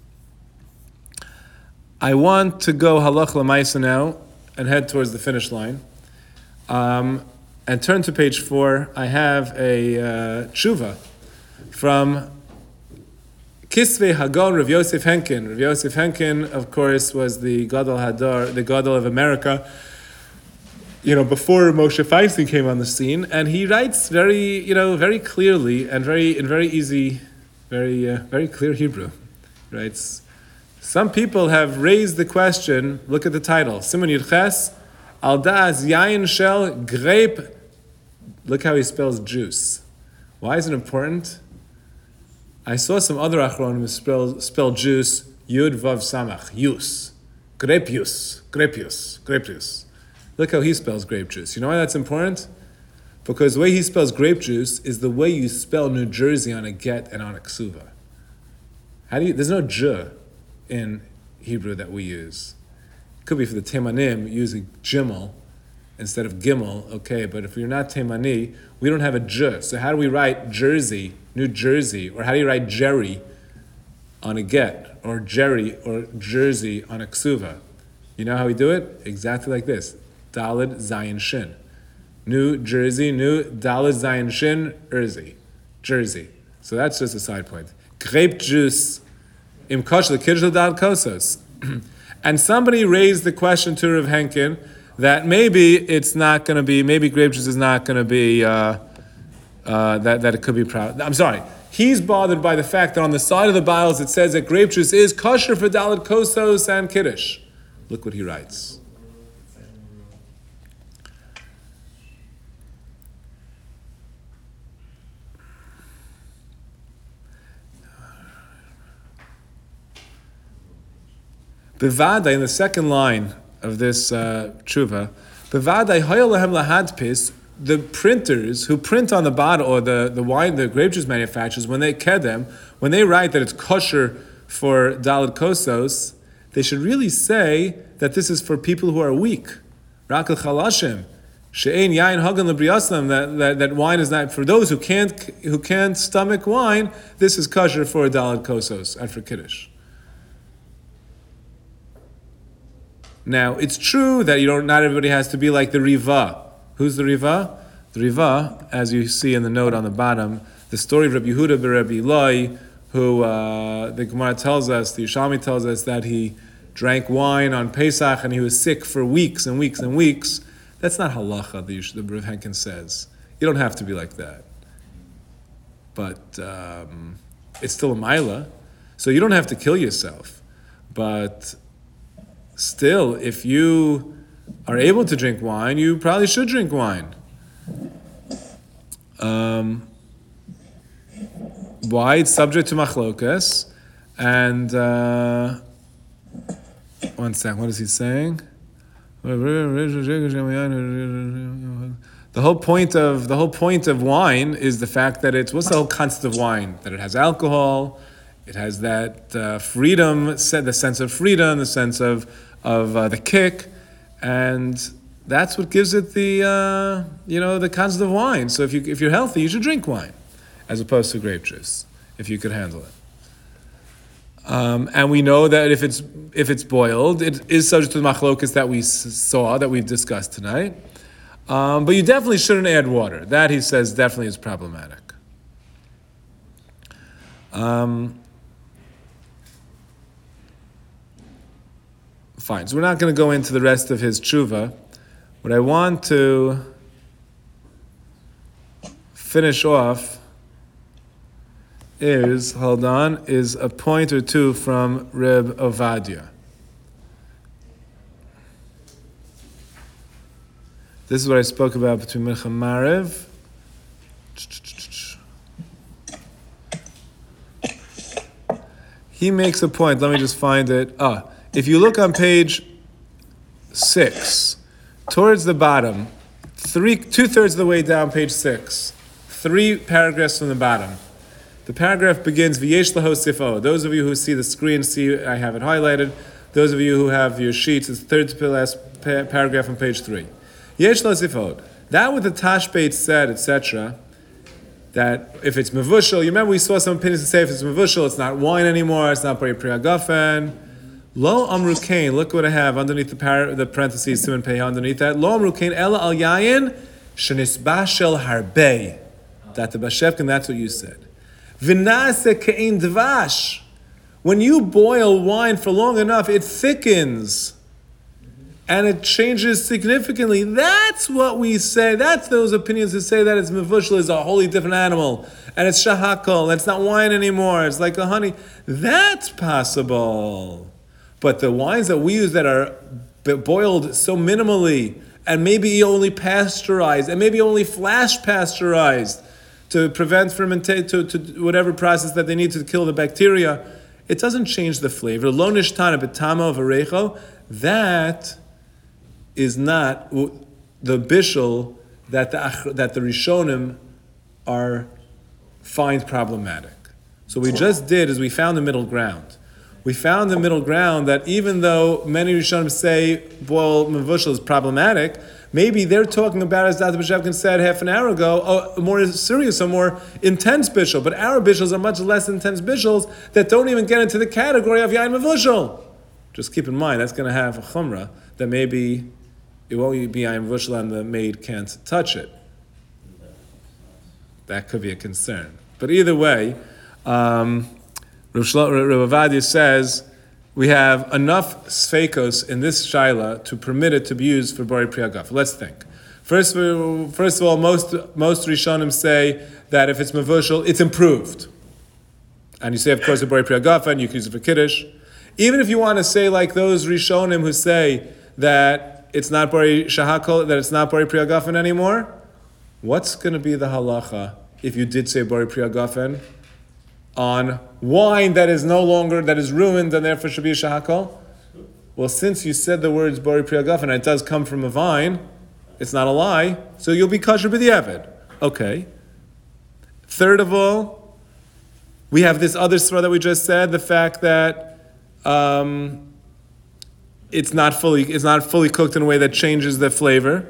I want to go halach l'maisa now and head towards the finish line. Um, and turn to page four. I have a uh, tshuva from Kisvei Hagon, Rav Yosef Henkin. Rav Yosef Henkin, of course, was the Gadol Hadar, the Gadol of America, you know, before Moshe Feinstein came on the scene, and he writes very, you know, very clearly and very in very easy, very, uh, very clear Hebrew. He writes, some people have raised the question. Look at the title, Siman Yud Ches, Al Das Yain Shel Grape. Look how he spells juice. Why is it important? I saw some other achronim spell, spell juice, Yud Vav Samach, yus, grape juice, grape juice, grape juice. Look how he spells grape juice. You know why that's important? Because the way he spells grape juice is the way you spell New Jersey on a get and on a ksuva. How do you? There's no j in Hebrew that we use. It could be for the Temanim using gimel instead of gimel, okay, but if you're not Temani, we don't have a j. So how do we write Jersey, New Jersey, or how do you write Jerry on a get, or Jerry or Jersey on a ksuva? You know how we do it? Exactly like this. Dalid Zayin Shin. New Jersey, New Dalid Zayin Shin, Jersey. Jersey. So that's just a side point. Grape juice. Im kosh l'kiddush l'dal kosos. And somebody raised the question to Rav Henkin that maybe it's not going to be, maybe grape juice is not going to be, uh, uh, that, that it could be proud. I'm sorry. He's bothered by the fact that on the side of the Bibles it says that grape juice is kosher for Dalit Kosos and Kiddush. Look what he writes. Bevadai, in the second line of this uh, tshuva, Bevadai hoyolahem lahadpis, the printers who print on the bottle, or the, the wine, the grape juice manufacturers, when they kedem, when they write that it's kosher for Dalit Kosos, they should really say that this is for people who are weak. Rakal chalashim, she'ein yain hagan lebriaslam, that, that that wine is not for those who can't who can't stomach wine. This is kosher for Dalit Kosos and for Kiddush. Now, it's true that you don't. Not everybody has to be like the Riva. Who's the Riva? The Riva, as you see in the note on the bottom, the story of Rabbi Yehuda b'Rabbi Eloi, who uh, the Gemara tells us, the Yerushalmi tells us that he drank wine on Pesach and he was sick for weeks and weeks and weeks. That's not halacha, the, the Rav Henkin says. You don't have to be like that. But um, it's still a maila, so you don't have to kill yourself. But still, if you are able to drink wine, you probably should drink wine. Um, why? It's subject to machlokas. And uh, one sec, what is he saying? The whole point of the whole point of wine is the fact that it's, what's the whole concept of wine? That it has alcohol, it has that uh, freedom, the sense of freedom, the sense of of uh, the kick, and that's what gives it the uh, you know the concept of wine. So if you if you're healthy, you should drink wine, as opposed to grape juice, if you could handle it. Um, and we know that if it's if it's boiled, it is subject to the machlokas that we s- saw, that we've discussed tonight. Um, but you definitely shouldn't add water. That, he says, definitely is problematic. Um, fine. So we're not going to go into the rest of his tshuva. What I want to finish off is, hold on, is a point or two from Reb Ovadia. This is what I spoke about between Mincha and Maariv. He makes a point. Let me just find it. Ah, if you look on page six, towards the bottom, three two thirds of the way down, page six, three paragraphs from the bottom. The paragraph begins V'yesh laho sifo. Those of you who see the screen see I have it highlighted. Those of you who have your sheets, it's the third to the last pa- paragraph on page three. Yesh laho sifo. That what the Tashbeit said, et cetera. That if it's mevushal, you remember we saw some opinions that say if it's mevushal, it's not wine anymore, it's not bari priya gafen. Lo amru kain, look what I have underneath the par- the parentheses, siman pei underneath that. Lo amru kain ela al yayin shenisbashel harbei. That the Bashevkin, that's what you said. V'nase kain dvash. When you boil wine for long enough, it thickens. And it changes significantly. That's what we say. That's those opinions that say that it's mevushal is a wholly different animal. And it's shahakol. And it's not wine anymore. It's like a honey. That's possible. But the wines that we use that are boiled so minimally, and maybe only pasteurized, and maybe only flash pasteurized to prevent fermentation, to, to whatever process that they need to kill the bacteria, it doesn't change the flavor. Lo nishtana b'tamo v'reicho. That is not the bishul that the that the Rishonim are find problematic. So what we just did is we found the middle ground. We found the middle ground that even though many Rishonim say boil mevushal is problematic, maybe they're talking about, as Doctor Bashevkin said half an hour ago, a more serious, a more intense bishul. But our bishuls are much less intense bishuls that don't even get into the category of yain mevushal. Just keep in mind that's going to have a chumrah that maybe it won't be yain mevushal and the maid can't touch it. That could be a concern. But either way, um, Rav Ovadia says we have enough sfeikos in this shaila to permit it to be used for bari priya gafen. Let's think. First, first of all, most most Rishonim say that if it's mevushal, it's improved. And you say, of course, a bari priya gafen, you can use it for kiddush. Even if you want to say like those Rishonim who say that it's not bari shahakol, that it's not bari priya gafen anymore, what's going to be the halacha if you did say bari priya gafen on wine that is no longer, that is ruined and therefore should be a shahakol? Well, since you said the words bari priya gafen, and it does come from a vine, it's not a lie, so you'll be kosher b'diavad. Okay. Third of all, we have this other svara that we just said, the fact that um, it's not fully it's not fully cooked in a way that changes the flavor.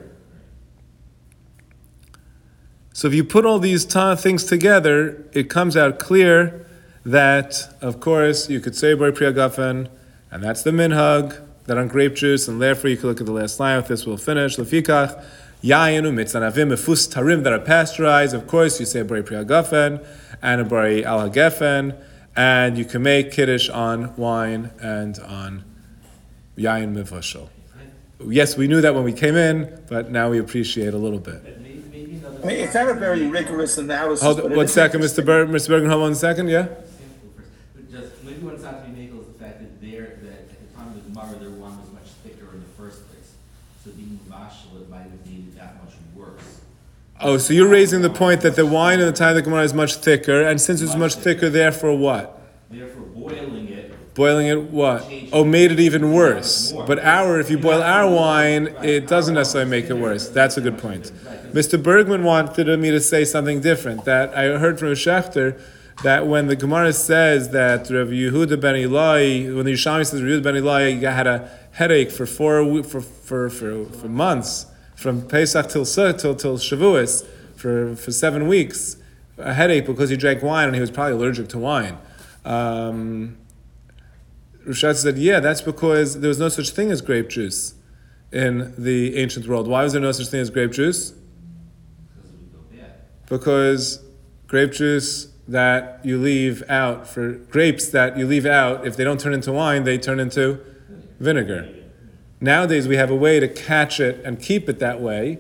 So if you put all these ta- things together, it comes out clear that, of course, you could say bari priya gafen, and that's the minhag, that on grape juice, and therefore you could look at the last line. With this, we'll finish. Lefikach, yayin u'mitzanavim efus tarim that are pasteurized. Of course, you say bari priya gafen and a bari al hagefen, and you can make kiddush on wine and on yayin mevushal. Yes, we knew that when we came in, but now we appreciate a little bit. I mean, it's not a very rigorous analysis. Hold but it one is second, Mister Ber- Mister Bergen, hold on one second, yeah? But just, maybe what's not to be made is the fact that there, that at the time of the Gemara, their wine was much thicker in the first place. So being mashal, it might have made it that much worse. Oh, so you're raising the point that the wine in the time of the Gemara is much thicker, and since it's much thicker, therefore what? Therefore, boiling it. Boiling it what? Oh, made it even worse. But our, if you boil our wine, it doesn't necessarily make it worse. That's a good point. Mister Bergman wanted me to say something different. That I heard from Schechter that when the Gemara says that Rav Yehuda ben Eli, when the Yerushalmi says Rav Yehuda ben Eli had a headache for four for for for, for months, from Pesach till till till Shavuos, for for seven weeks, a headache because he drank wine and he was probably allergic to wine. Um, Rishad said, yeah, that's because there was no such thing as grape juice in the ancient world. Why was there no such thing as grape juice? Because it would go bad. Because grape juice that you leave out, for grapes that you leave out, if they don't turn into wine, they turn into vinegar. Nowadays, we have a way to catch it and keep it that way.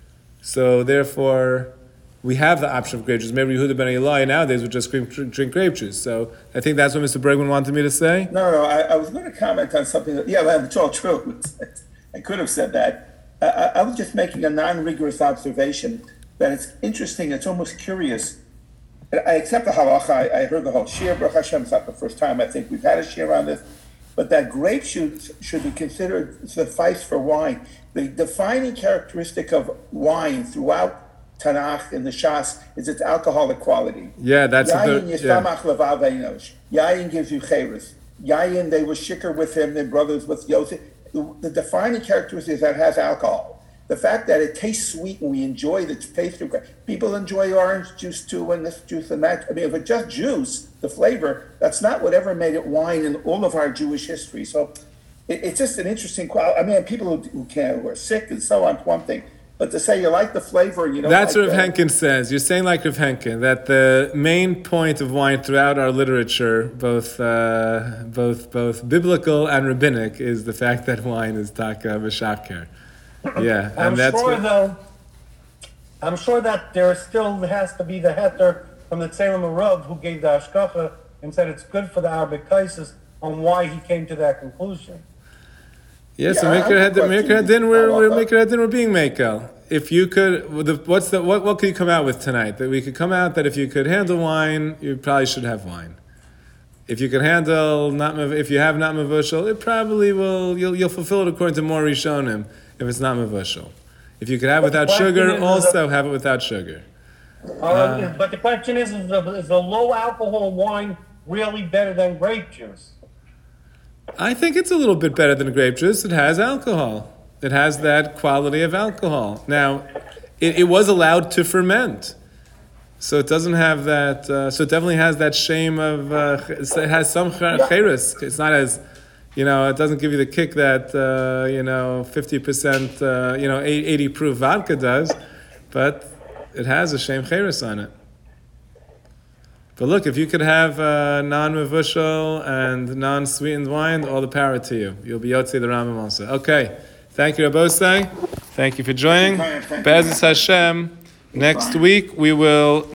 So therefore, we have the option of grape juice. Maybe Yehuda ben Eli nowadays would just drink, drink grape juice. So I think that's what Mister Bergman wanted me to say. No, no, I, I was going to comment on something. That, yeah, that's all true. I could have said that. I, I, I was just making a non-rigorous observation that it's interesting. It's almost curious. I accept the halacha. I, I heard the whole shir. Baruch Hashem, it's not the first time I think we've had a shir on this. But that grape juice should be considered suffice for wine. The defining characteristic of wine throughout Tanakh and the Shas is its alcoholic quality. Yeah, that's Yayin the, yistamach levav einosh. Yayin gives you cheres. Yayin, they were shikar with him, their brothers with Yosef. The, the defining characteristic is that it has alcohol. The fact that it tastes sweet and we enjoy the taste of grape. People enjoy orange juice too, and this juice and that. I mean, if it's just juice, the flavor, that's not whatever made it wine in all of our Jewish history. So it, it's just an interesting quality. I mean, people who, who, can, who are sick and so on, one thing. But to say you like the flavor, you don't That's like what Rav the, Henkin says. You're saying like Rav Henkin, that the main point of wine throughout our literature, both uh, both both biblical and rabbinic, is the fact that wine is taka v'shaker. Yeah, and I'm that's sure what, though, I'm sure that there still has to be the heter from the Tzelem Rav who gave the Hashkacha and said it's good for the Arabic cases on why he came to that conclusion. Yes, Yeah, yeah, so I have a Maker question. Hadin, we're, we're Uh, Maker Hadin, we're being Makel. If you could, the, what's the what what could you come out with tonight? That we could come out that if you could handle wine, you probably should have wine. If you could handle not mav- if you have not mavushal, it probably will you'll you'll fulfill it according to more Rishonim if it's not mavushal. If you could have it But the without question sugar, is, is also have it without sugar. Uh, but the question is, is the, is the low alcohol wine really better than grape juice? I think it's a little bit better than grape juice. It has alcohol. It has that quality of alcohol. Now, it, it was allowed to ferment. So it doesn't have that, uh, so it definitely has that shame of, uh, it has some cheres. It's not as, you know, it doesn't give you the kick that, uh, you know, fifty percent, uh, you know, eighty proof vodka does, but it has a shame cheres on it. But look, if you could have uh, non-mevushal and non-sweetened wine, all the power to you. You'll be Yotzi the Rambam also. Okay. Thank you, Rabosai. Thank you for joining. Thank you. Be'ezus Hashem. Next week we will